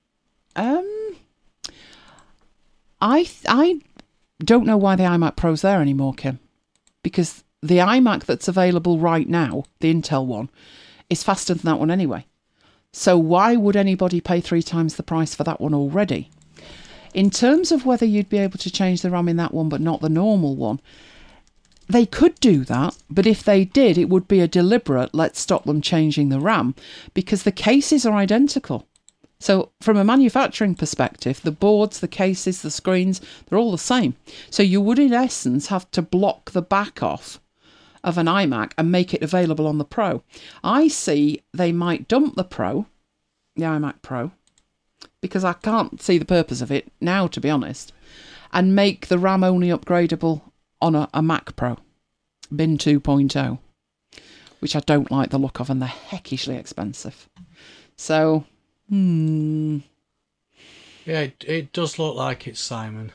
I don't know why the iMac Pro's there anymore, Kim. Because the iMac that's available right now, the Intel one, is faster than that one anyway. So why would anybody pay 3 times the price for that one already? In terms of whether you'd be able to change the RAM in that one but not the normal one, they could do that, but if they did, it would be a deliberate, let's stop them changing the RAM, because the cases are identical. So from a manufacturing perspective, the boards, the cases, the screens, they're all the same. So you would, in essence, have to block the back off of an iMac and make it available on the Pro. I see they might dump the Pro, the iMac Pro, because I can't see the purpose of it now, to be honest, and make the RAM only upgradable on a Mac Pro, Bin 2.0, which I don't like the look of, and they're heckishly expensive. So, Yeah, it does look like it, Simon.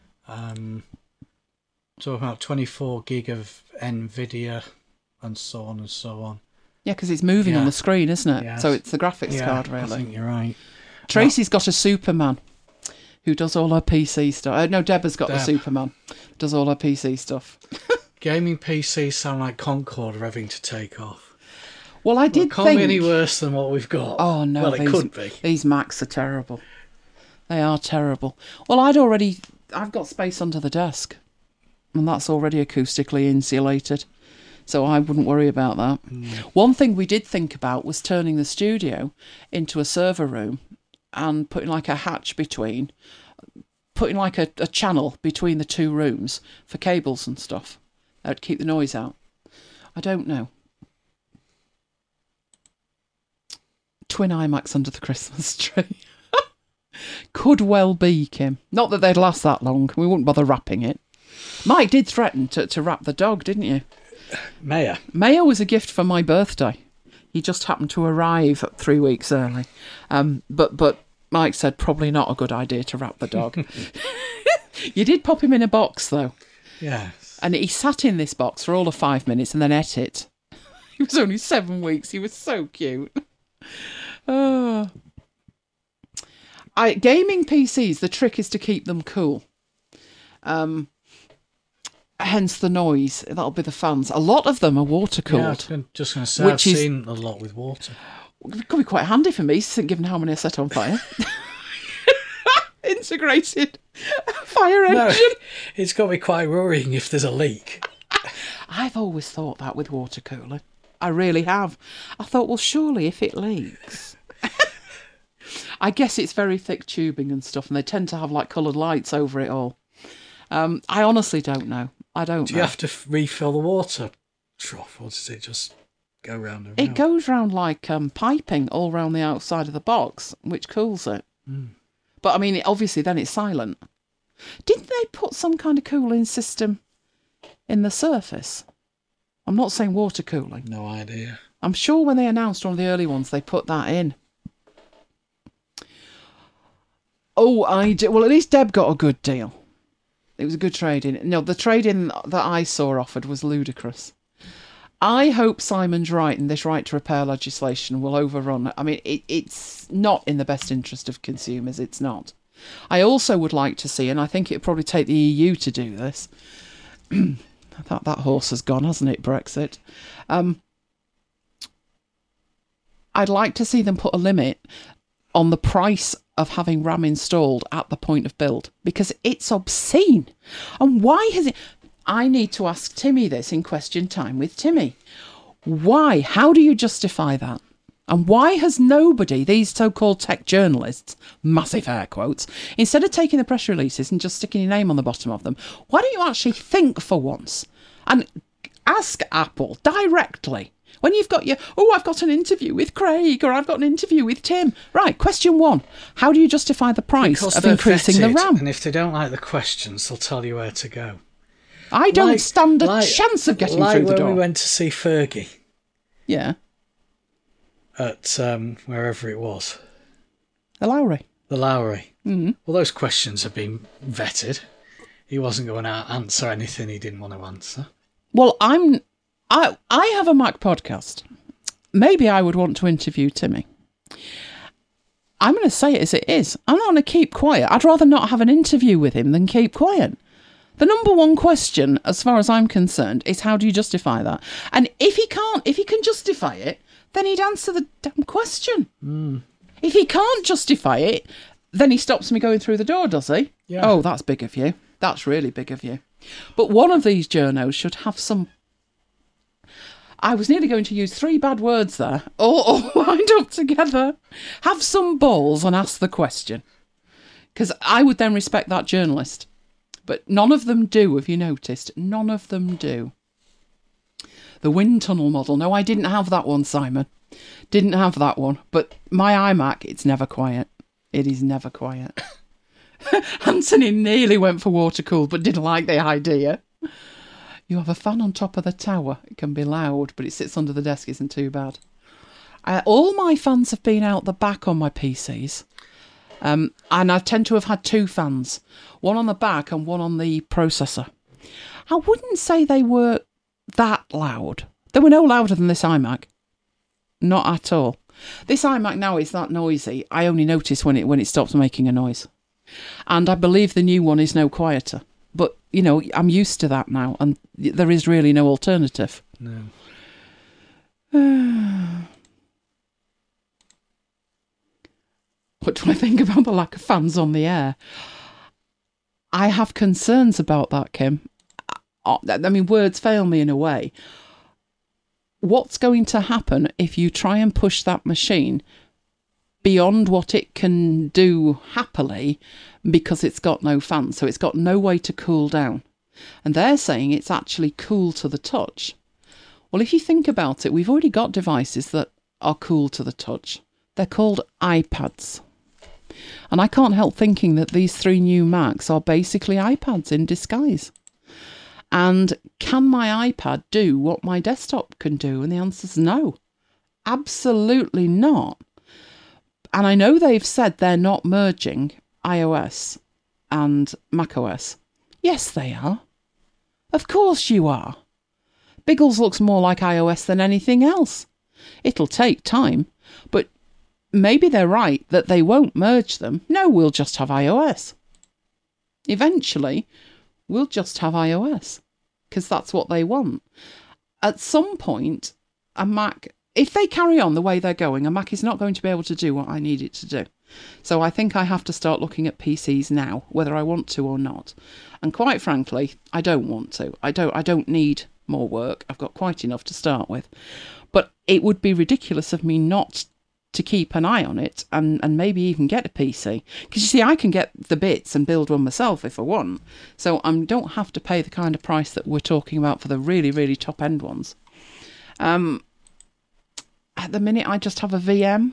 So about 24 gig of NVIDIA and so on and so on. Yeah, because it's moving on the screen, isn't it? Yes. So it's the graphics card, really. I think you're right. Tracy's got a Superman who does all her PC stuff. No, Deb has got the Superman. Does all her PC stuff. Gaming PCs sound like Concorde are having to take off. Well, I did it can't think... be any worse than what we've got. Oh, no. Well, it could be. These Macs are terrible. They are terrible. Well, I've got space under the desk, and that's already acoustically insulated, so I wouldn't worry about that. One thing we did think about was turning the studio into a server room and putting like a hatch between, putting like a channel between the two rooms for cables and stuff. That would keep the noise out. I don't know. Twin iMacs under the Christmas tree. Could well be, Kim. Not that they'd last that long. We wouldn't bother wrapping it. Mike did threaten to wrap the dog, didn't you? Maya. Maya was a gift for my birthday. He just happened to arrive 3 weeks early. But Mike said probably not a good idea to wrap the dog. You did pop him in a box, though. Yes. And he sat in this box for all of 5 minutes and then ate it. He was only 7 weeks. He was so cute. Oh. Gaming PCs, the trick is to keep them cool. Hence the noise. That'll be the fans. A lot of them are water cooled. Yeah, I was just going to say, I've seen a lot with water. It could be quite handy for me, given how many I set on fire. Integrated fire engine. No, it's got to be quite worrying if there's a leak. I've always thought that with water cooling. I really have. I thought, well, surely if it leaks... I guess it's very thick tubing and stuff, and they tend to have like coloured lights over it all. I honestly don't know. I don't know. Do you have to refill the water trough, or does it just go round and round? It goes round like piping all round the outside of the box, which cools it. But I mean, obviously then it's silent. Didn't they put some kind of cooling system in the Surface? I'm not saying water cooling. No idea. I'm sure when they announced one of the early ones, they put that in. Oh, I do. Well, at least Deb got a good deal. It was a good trade-in. No, the trade-in that I saw offered was ludicrous. I hope Simon's right and this right to repair legislation will overrun. I mean, it's not in the best interest of consumers. It's not. I also would like to see, and I think it would probably take the EU to do this. I thought that horse has gone, hasn't it, Brexit? I'd like to see them put a limit on the price of having RAM installed at the point of build, because it's obscene. And why has it... I need to ask Timmy this in question time with Timmy. Why? How do you justify that? And why has nobody, these so-called tech journalists, massive air quotes, instead of taking the press releases and just sticking your name on the bottom of them, why don't you actually think for once and ask Apple directly? When you've got your, I've got an interview with Craig, or I've got an interview with Tim. Right, question one. How do you justify the price of increasing the RAM? And if they don't like the questions, they'll tell you where to go. I don't stand a chance of getting through the door. Like when we went to see Fergie. Yeah. At wherever it was. The Lowry. The Lowry. Mm-hmm. Well, those questions have been vetted. He wasn't going to answer anything he didn't want to answer. Well, I have a Mac podcast. Maybe I would want to interview Timmy. I'm going to say it as it is. I'm not going to keep quiet. I'd rather not have an interview with him than keep quiet. The number one question, as far as I'm concerned, is how do you justify that? And if he can justify it, then he'd answer the damn question. If he can't justify it, then he stops me going through the door, does he? Yeah. Oh, that's big of you. That's really big of you. But one of these journos should have some... I was nearly going to use 3 bad words there, all lined up together. Have some balls and ask the question. Because I would then respect that journalist. But none of them do, have you noticed? None of them do. The wind tunnel model. No, I didn't have that one, Simon. Didn't have that one. But my iMac, it's never quiet. It is never quiet. Anthony nearly went for water cooled, but didn't like the idea. You have a fan on top of the tower. It can be loud, but it sits under the desk. Isn't too bad. All my fans have been out the back on my PCs. And I tend to have had two fans. One on the back and one on the processor. I wouldn't say they were that loud. They were no louder than this iMac. Not at all. This iMac now is that noisy. I only notice when it stops making a noise. And I believe the new one is no quieter. But, you know, I'm used to that now. And there is really no alternative. No. What do I think about the lack of fans on the air? I have concerns about that, Kim. I mean, words fail me in a way. What's going to happen if you try and push that machine beyond what it can do happily because it's got no fans, so it's got no way to cool down? And they're saying it's actually cool to the touch. Well, if you think about it, we've already got devices that are cool to the touch. They're called iPads. And I can't help thinking that these 3 new Macs are basically iPads in disguise. And can my iPad do what my desktop can do? And the answer's no. Absolutely not. And I know they've said they're not merging iOS and macOS. Yes, they are. Of course you are. Biggles looks more like iOS than anything else. It'll take time, but maybe they're right that they won't merge them. No, we'll just have iOS. Eventually, we'll just have iOS because that's what they want. At some point, a Mac, if they carry on the way they're going, a Mac is not going to be able to do what I need it to do. So I think I have to start looking at PCs now, whether I want to or not. And quite frankly, I don't want to. I don't need more work. I've got quite enough to start with. But it would be ridiculous of me not to keep an eye on it and maybe even get a PC. Because you see, I can get the bits and build one myself if I want. So I don't have to pay the kind of price that we're talking about for the really, really top end ones. At the minute, I just have a VM.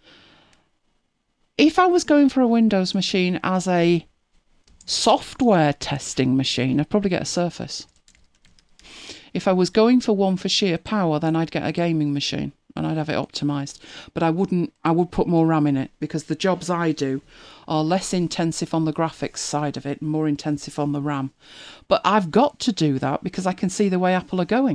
If I was going for a Windows machine as a software testing machine, I'd probably get a Surface. If I was going for one for sheer power, then I'd get a gaming machine and I'd have it optimised. But I would put more RAM in it because the jobs I do are less intensive on the graphics side of it and more intensive on the RAM. But I've got to do that because I can see the way Apple are going.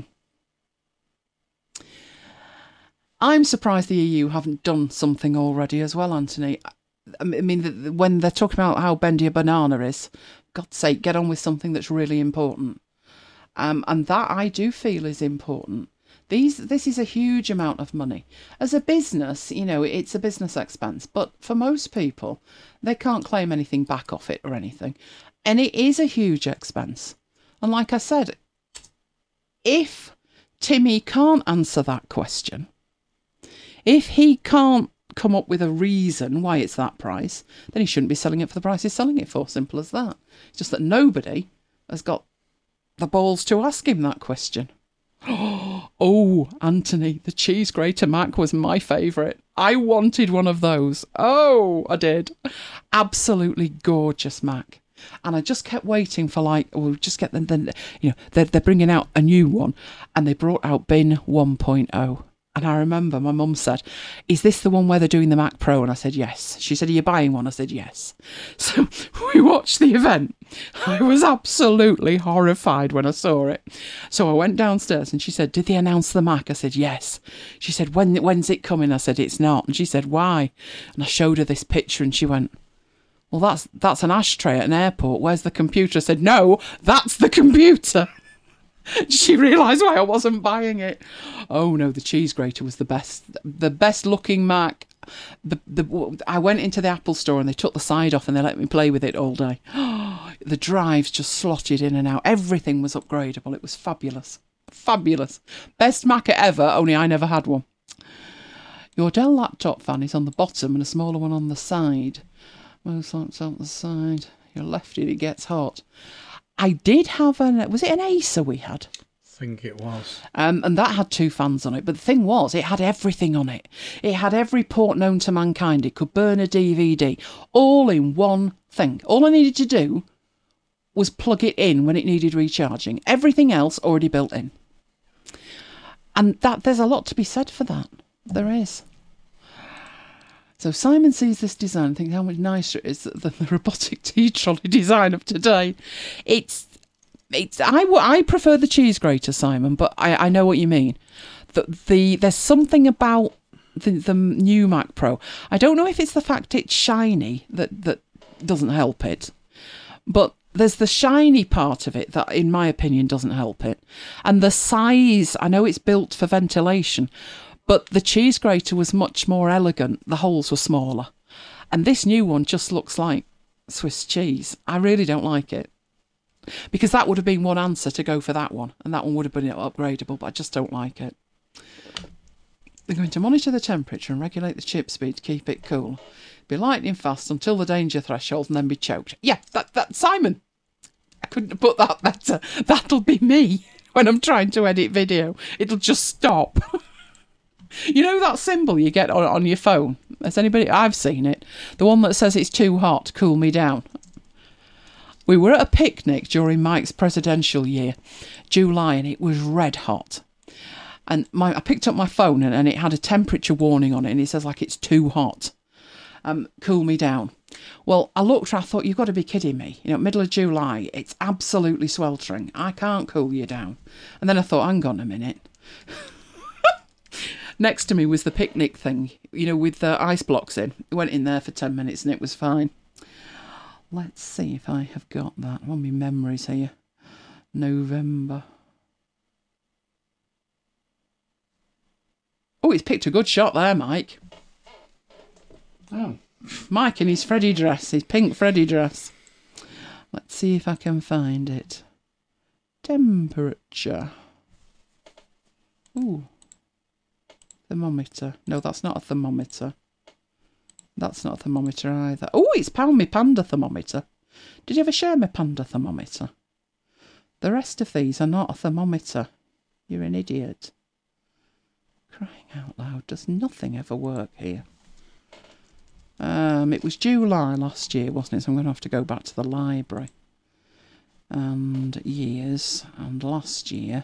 I'm surprised the EU haven't done something already as well, Anthony. I mean, when they're talking about how bendy a banana is, God's sake, get on with something that's really important. And that I do feel is important. This is a huge amount of money. As a business, you know, it's a business expense. But for most people, they can't claim anything back off it or anything. And it is a huge expense. And like I said, if Timmy can't answer that question, if he can't come up with a reason why it's that price, then he shouldn't be selling it for the price he's selling it for. Simple as that. It's just that nobody has got the balls to ask him that question. Oh, Anthony, the cheese grater Mac was my favourite. I wanted one of those. Oh, I did. Absolutely gorgeous Mac. And I just kept waiting for we'll just get them. You know, they're bringing out a new one, and they brought out Bin 1.0. And I remember my mum said, "Is this the one where they're doing the Mac Pro?" And I said, yes. She said, "Are you buying one?" I said, yes. So we watched the event. I was absolutely horrified when I saw it. So I went downstairs and she said, "Did they announce the Mac?" I said, yes. She said, when's it coming? I said, "It's not." And she said, "Why?" And I showed her this picture and she went, "Well, that's an ashtray at an airport. Where's the computer?" I said, "No, that's the computer." She realised why I wasn't buying it. Oh no, the cheese grater was the best looking Mac. I went into the Apple store and they took the side off and they let me play with it all day. The drives just slotted in and out. Everything was upgradable. It was fabulous. Fabulous. Best Mac ever, only I never had one. Your Dell laptop fan is on the bottom and a smaller one on the side. Most laptops on the side. You're left it gets hot. I did have was it an Acer we had? think it was. And that had 2 fans on it. But the thing was, it had everything on it. It had every port known to mankind. It could burn a DVD, all in one thing. All I needed to do was plug it in when it needed recharging. Everything else already built in. And there's a lot to be said for that. There is. So Simon sees this design and thinks how much nicer it is than the robotic tea trolley design of today. I prefer the cheese grater, Simon, but I know what you mean. There's something about the new Mac Pro. I don't know if it's the fact it's shiny that doesn't help it, but there's the shiny part of it that, in my opinion, doesn't help it. And the size, I know it's built for ventilation, but the cheese grater was much more elegant. The holes were smaller. And this new one just looks like Swiss cheese. I really don't like it. Because that would have been one answer to go for that one. And that one would have been upgradable, but I just don't like it. They're going to monitor the temperature and regulate the chip speed to keep it cool. Be lightning fast until the danger threshold and then be choked. Yeah, that Simon. I couldn't have put that better. That'll be me when I'm trying to edit video. It'll just stop. You know that symbol you get on your phone? Has anybody? I've seen it. The one that says it's too hot, cool me down. We were at a picnic during Mike's presidential year, July, and it was red hot. And I picked up my phone and it had a temperature warning on it, and it says like it's too hot. Cool me down. Well, I looked and I thought, you've got to be kidding me. You know, middle of July, it's absolutely sweltering. I can't cool you down. And then I thought, hang on a minute. Next to me was the picnic thing, you know, with the ice blocks in. I went in there for 10 minutes and it was fine. Let's see if I have got that. On my memories here. November. Oh, he's picked a good shot there, Mike. Oh. Mike in his Freddy dress, his pink Freddy dress. Let's see if I can find it. Temperature. Ooh. Thermometer. No, that's not a thermometer. That's not a thermometer either. Oh, it's my Panda thermometer. Did you ever share my Panda thermometer? The rest of these are not a thermometer. You're an idiot. Crying out loud. Does nothing ever work here? It was July last year, wasn't it? So I'm going to have to go back to the library. And years. And last year.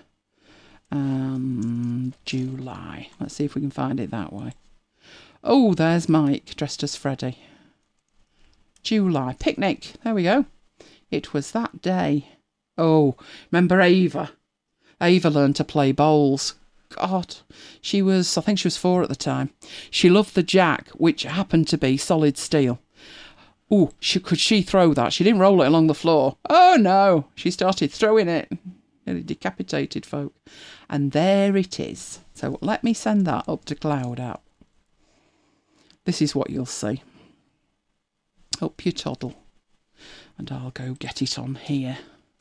And July. Let's see if we can find it that way. Oh, there's Mike, dressed as Freddy. July. Picnic. There we go. It was that day. Oh, remember Ava? Ava learned to play bowls. God, I think she was 4 at the time. She loved the jack, which happened to be solid steel. Oh, could she throw that? She didn't roll it along the floor. Oh, no. She started throwing it. Nearly decapitated folk. And there it is. So let me send that up to Cloud App. This is what you'll see. Up your toddle. And I'll go get it on here.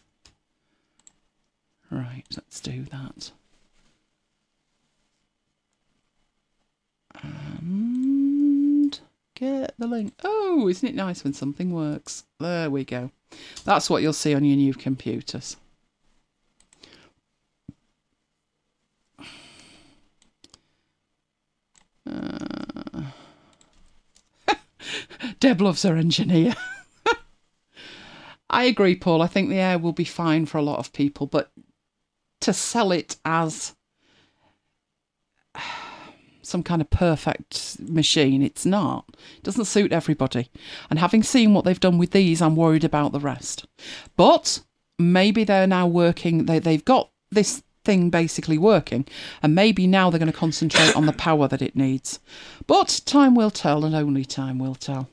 Right, let's do that. And get the link. Oh, isn't it nice when something works? There we go. That's what you'll see on your new computers. Deb loves her engineer. I agree, Paul. I think the Air will be fine for a lot of people, but to sell it as some kind of perfect machine, it's not. It doesn't suit everybody. And having seen what they've done with these, I'm worried about the rest. But maybe they're now working. They've got this thing basically working, and maybe now they're going to concentrate on the power that it needs. But time will tell, and only time will tell.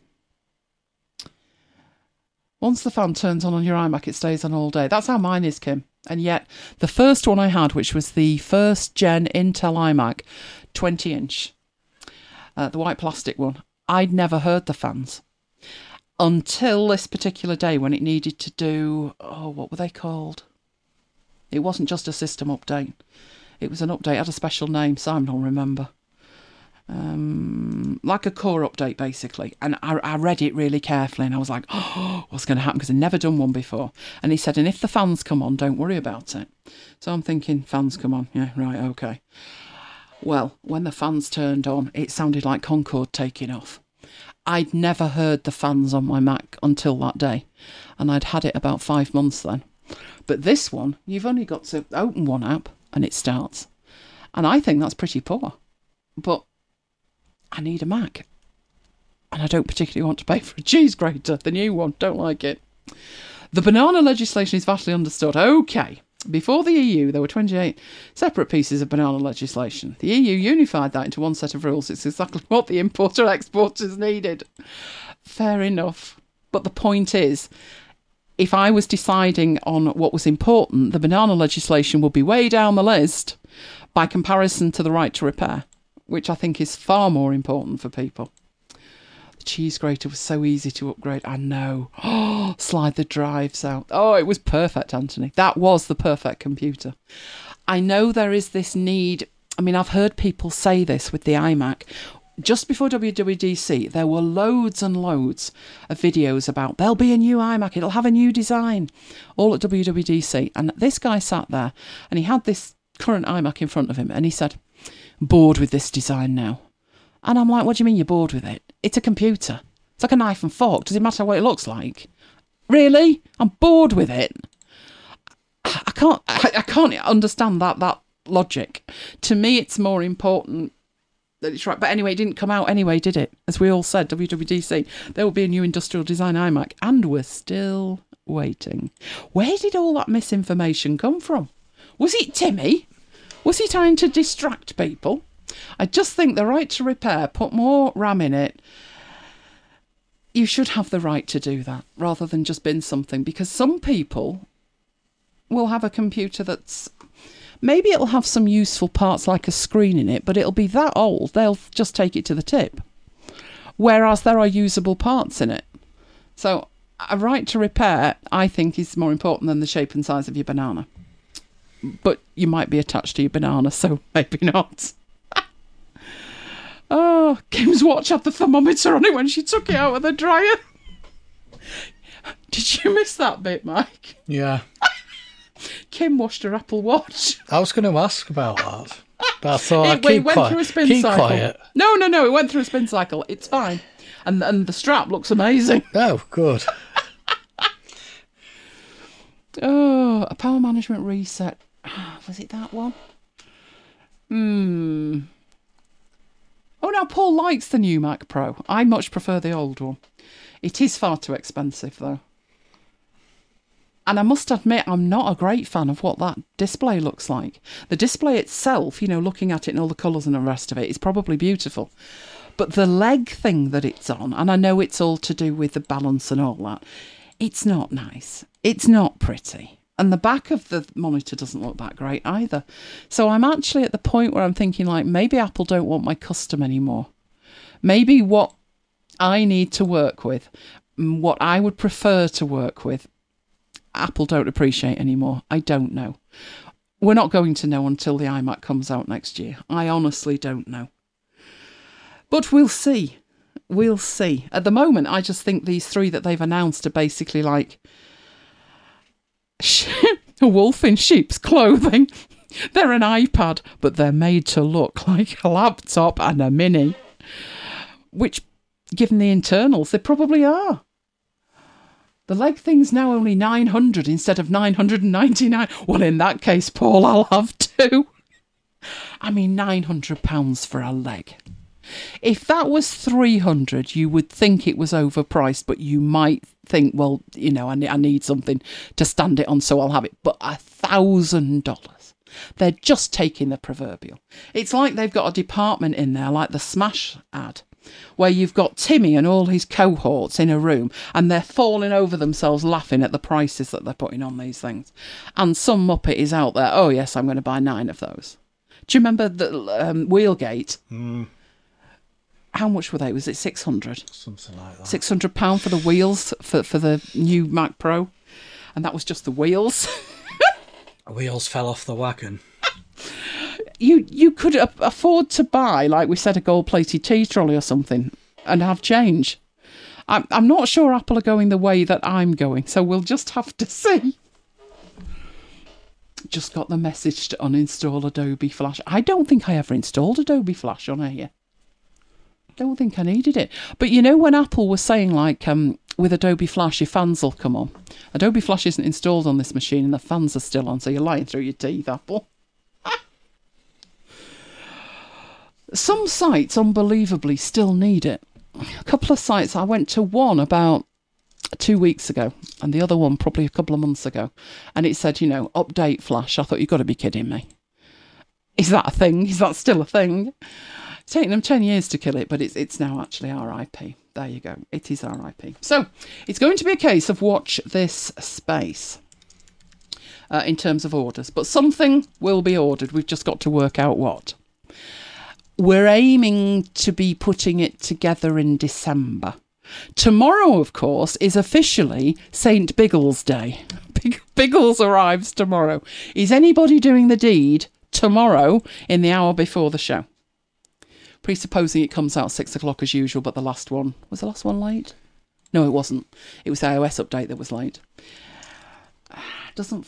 Once the fan turns on your iMac, it stays on all day. That's how mine is, Kim. And yet, the first one I had, which was the first gen Intel iMac, 20-inch, the white plastic one, I'd never heard the fans until this particular day when it needed to do, what were they called? It wasn't just a system update. It was an update, it had a special name, Simon will remember. like a core update basically, and I read it really carefully and I was like, oh, what's going to happen, because I'd never done one before. And he said, and if the fans come on, don't worry about it. So I'm thinking, fans come on, yeah, right, okay. Well, when the fans turned on, it sounded like Concorde taking off. I'd never heard the fans on my Mac until that day, and I'd had it about 5 months then. But this one, you've only got to open one app and it starts, and I think that's pretty poor. But I need a Mac, and I don't particularly want to pay for a cheese grater, the new one. Don't like it. The banana legislation is vastly understood. Okay, before the EU, there were 28 separate pieces of banana legislation. The EU unified that into one set of rules. It's exactly what the importer and exporters needed. Fair enough. But the point is, if I was deciding on what was important, the banana legislation would be way down the list by comparison to the right to repair, which I think is far more important for people. The cheese grater was so easy to upgrade. I know. Oh, slide the drives out. Oh, it was perfect, Anthony. That was the perfect computer. I know there is this need. I mean, I've heard people say this with the iMac. Just before WWDC, there were loads and loads of videos about there'll be a new iMac, it'll have a new design, all at WWDC. And this guy sat there and he had this current iMac in front of him and he said, bored with this design now. And I'm like, what do you mean you're bored with it? It's a computer. It's like a knife and fork. Does it matter what it looks like? Really? I'm bored with it. I can't understand that logic. To me, it's more important that it's right. But anyway, it didn't come out anyway, did it? As we all said, WWDC, there will be a new industrial design iMac, and we're still waiting. Where did all that misinformation come from? Was it Timmy? Was he trying to distract people? I just think the right to repair, put more RAM in it. You should have the right to do that rather than just bin something, because some people will have a computer that's, maybe it'll have some useful parts like a screen in it, but it'll be that old, they'll just take it to the tip. Whereas there are usable parts in it. So a right to repair, I think, is more important than the shape and size of your banana. But you might be attached to your banana, so maybe not. Oh, Kim's watch had the thermometer on it when she took it out of the dryer. Did you miss that bit, Mike? Yeah. Kim washed her Apple Watch. I was going to ask about that, but I thought it went through a spin cycle. Quiet. No, it went through a spin cycle. It's fine. And the strap looks amazing. Oh, good. Oh, a power management reset. Was it that one? Oh, now Paul likes the new Mac Pro. I much prefer the old one. It is far too expensive, though. And I must admit, I'm not a great fan of what that display looks like. The display itself, looking at it and all the colours and the rest of it, is probably beautiful. But the leg thing that it's on, and I know it's all to do with the balance and all that, it's not nice. It's not pretty. And the back of the monitor doesn't look that great either. So I'm actually at the point where I'm thinking, like, maybe Apple don't want my custom anymore. Maybe what I need to work with, what I would prefer to work with, Apple don't appreciate anymore. I don't know. We're not going to know until the iMac comes out next year. I honestly don't know. But we'll see. We'll see. At the moment, I just think these three that they've announced are basically like a wolf in sheep's clothing. They're an iPad, but they're made to look like a laptop and a mini. Which, given the internals, they probably are. The leg thing's now only 900 instead of 999. Well, in that case, Paul, I'll have two. I mean, £900 for a leg. If that was 300, you would think it was overpriced, but you might think, well, I need something to stand it on, so I'll have it. But $1,000. They're just taking the proverbial. It's like they've got a department in there, like the Smash ad, where you've got Timmy and all his cohorts in a room, and they're falling over themselves laughing at the prices that they're putting on these things. And some muppet is out there, oh yes, I'm going to buy 9 of those. Do you remember the Wheelgate? How much were they? Was it 600? Something like that. £600 for the wheels for the new Mac Pro, and that was just the wheels. Wheels fell off the wagon. you could afford to buy, like we said, a gold-plated tea trolley or something and have change. I'm not sure Apple are going the way that I'm going, so we'll just have to see. Just got the message to uninstall Adobe Flash. I don't think I ever installed Adobe Flash on here. Don't think I needed it. But you know when Apple was saying, like, with Adobe Flash, your fans will come on. Adobe Flash isn't installed on this machine and the fans are still on, so you're lying through your teeth, Apple. Some sites, unbelievably, still need it. A couple of sites, I went to one about 2 weeks ago and the other one probably a couple of months ago, and it said, update Flash. I thought, you've got to be kidding me. Is that a thing? Is that still a thing? It's taken them 10 years to kill it, but it's now actually RIP. There you go. It is RIP. So it's going to be a case of watch this space in terms of orders, but something will be ordered. We've just got to work out what. We're aiming to be putting it together in December. Tomorrow, of course, is officially St. Biggles Day. Biggles arrives tomorrow. Is anybody doing the deed tomorrow in the hour before the show? Presupposing it comes out 6 o'clock as usual, but was the last one late? No, it wasn't. It was the iOS update that was late. Doesn't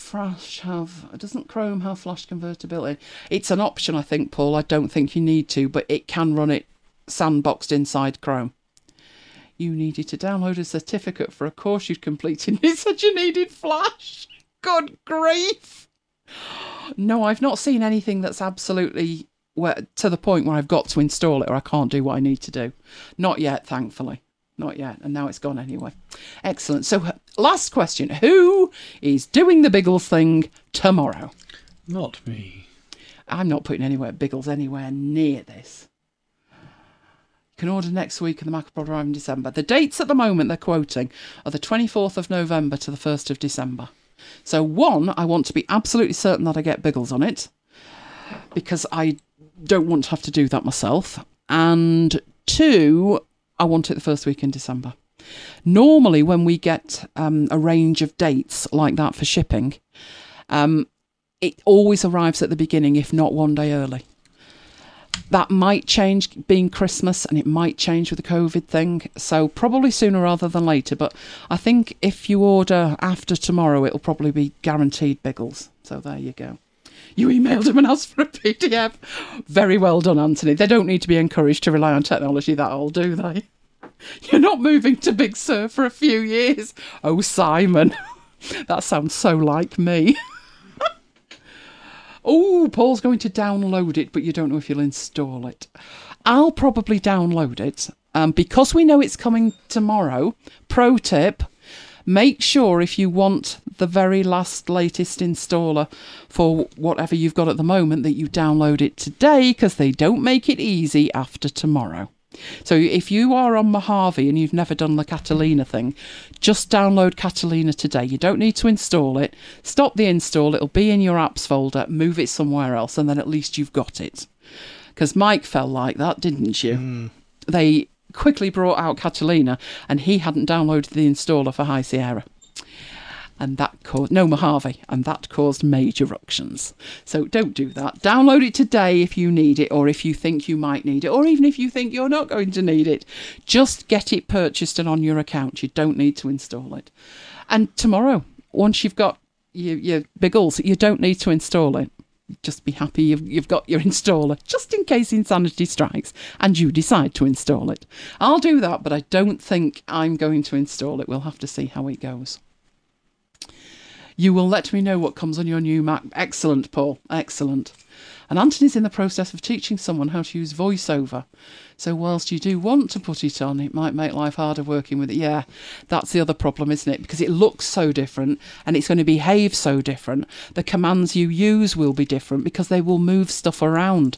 Chrome have Flash convertibility? It's an option, I think, Paul. I don't think you need to, but it can run it sandboxed inside Chrome. You needed to download a certificate for a course you'd completed. It said you needed Flash. Good grief. No, I've not seen anything that's absolutely to the point where I've got to install it or I can't do what I need to do. Not yet, thankfully. Not yet, and now it's gone anyway. Excellent. So, last question. Who is doing the Biggles thing tomorrow? Not me. I'm not putting Biggles anywhere near this. You can order next week and the Mac will arrive in December. The dates at the moment they're quoting are the 24th of November to the 1st of December. So, one, I want to be absolutely certain that I get Biggles on it, because I don't want to have to do that myself. And two, I want it the first week in December. Normally, when we get a range of dates like that for shipping, it always arrives at the beginning, if not one day early. That might change being Christmas, and it might change with the COVID thing. So probably sooner rather than later. But I think if you order after tomorrow, it'll probably be guaranteed Biggles. So there you go. You emailed him and asked for a PDF. Very well done, Anthony. They don't need to be encouraged to rely on technology that old, do they? You're not moving to Big Sur for a few years. Oh, Simon. That sounds so like me. Oh, Paul's going to download it, but you don't know if you'll install it. I'll probably download it. Because we know it's coming tomorrow, pro tip, make sure if you want the very latest installer for whatever you've got at the moment that you download it today, because they don't make it easy after tomorrow. So if you are on Mojave and you've never done the Catalina thing, just download Catalina today. You don't need to install it. Stop the install. It'll be in your apps folder. Move it somewhere else, and then at least you've got it. Because Mike fell like that, didn't you? They quickly brought out Catalina, and he hadn't downloaded the installer for High Sierra. And that caused Mojave, and that caused major ructions. So don't do that. Download it today if you need it, or if you think you might need it, or even if you think you're not going to need it. Just get it purchased and on your account. You don't need to install it. And tomorrow, once you've got your Biggles, you don't need to install it. Just be happy you've got your installer, just in case insanity strikes and you decide to install it. I'll do that, but I don't think I'm going to install it. We'll have to see how it goes. You will let me know what comes on your new Mac. Excellent, Paul. Excellent. And Anthony's in the process of teaching someone how to use VoiceOver. So whilst you do want to put it on, it might make life harder working with it. Yeah, that's the other problem, isn't it? Because it looks so different and it's going to behave so different. The commands you use will be different because they will move stuff around.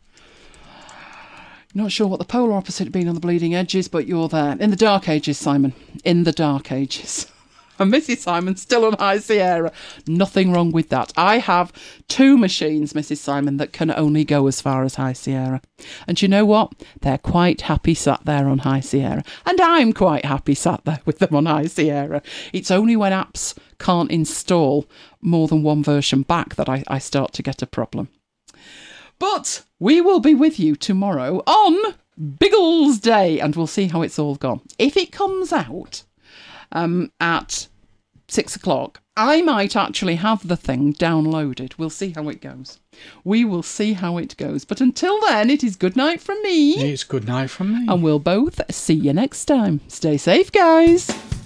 Not sure what the polar opposite of being on the bleeding edge is, but you're there. In the dark ages, Simon. In the dark ages. And Mrs. Simon still on High Sierra. Nothing wrong with that. I have 2 machines, Mrs. Simon, that can only go as far as High Sierra. And you know what? They're quite happy sat there on High Sierra. And I'm quite happy sat there with them on High Sierra. It's only when apps can't install more than one version back that I start to get a problem. But we will be with you tomorrow on Biggles Day, and we'll see how it's all gone. If it comes out at 6 o'clock, I might actually have the thing downloaded. We'll see how it goes. We will see how it goes. But until then, it is good night from me. It's good night from me. And we'll both see you next time. Stay safe, guys.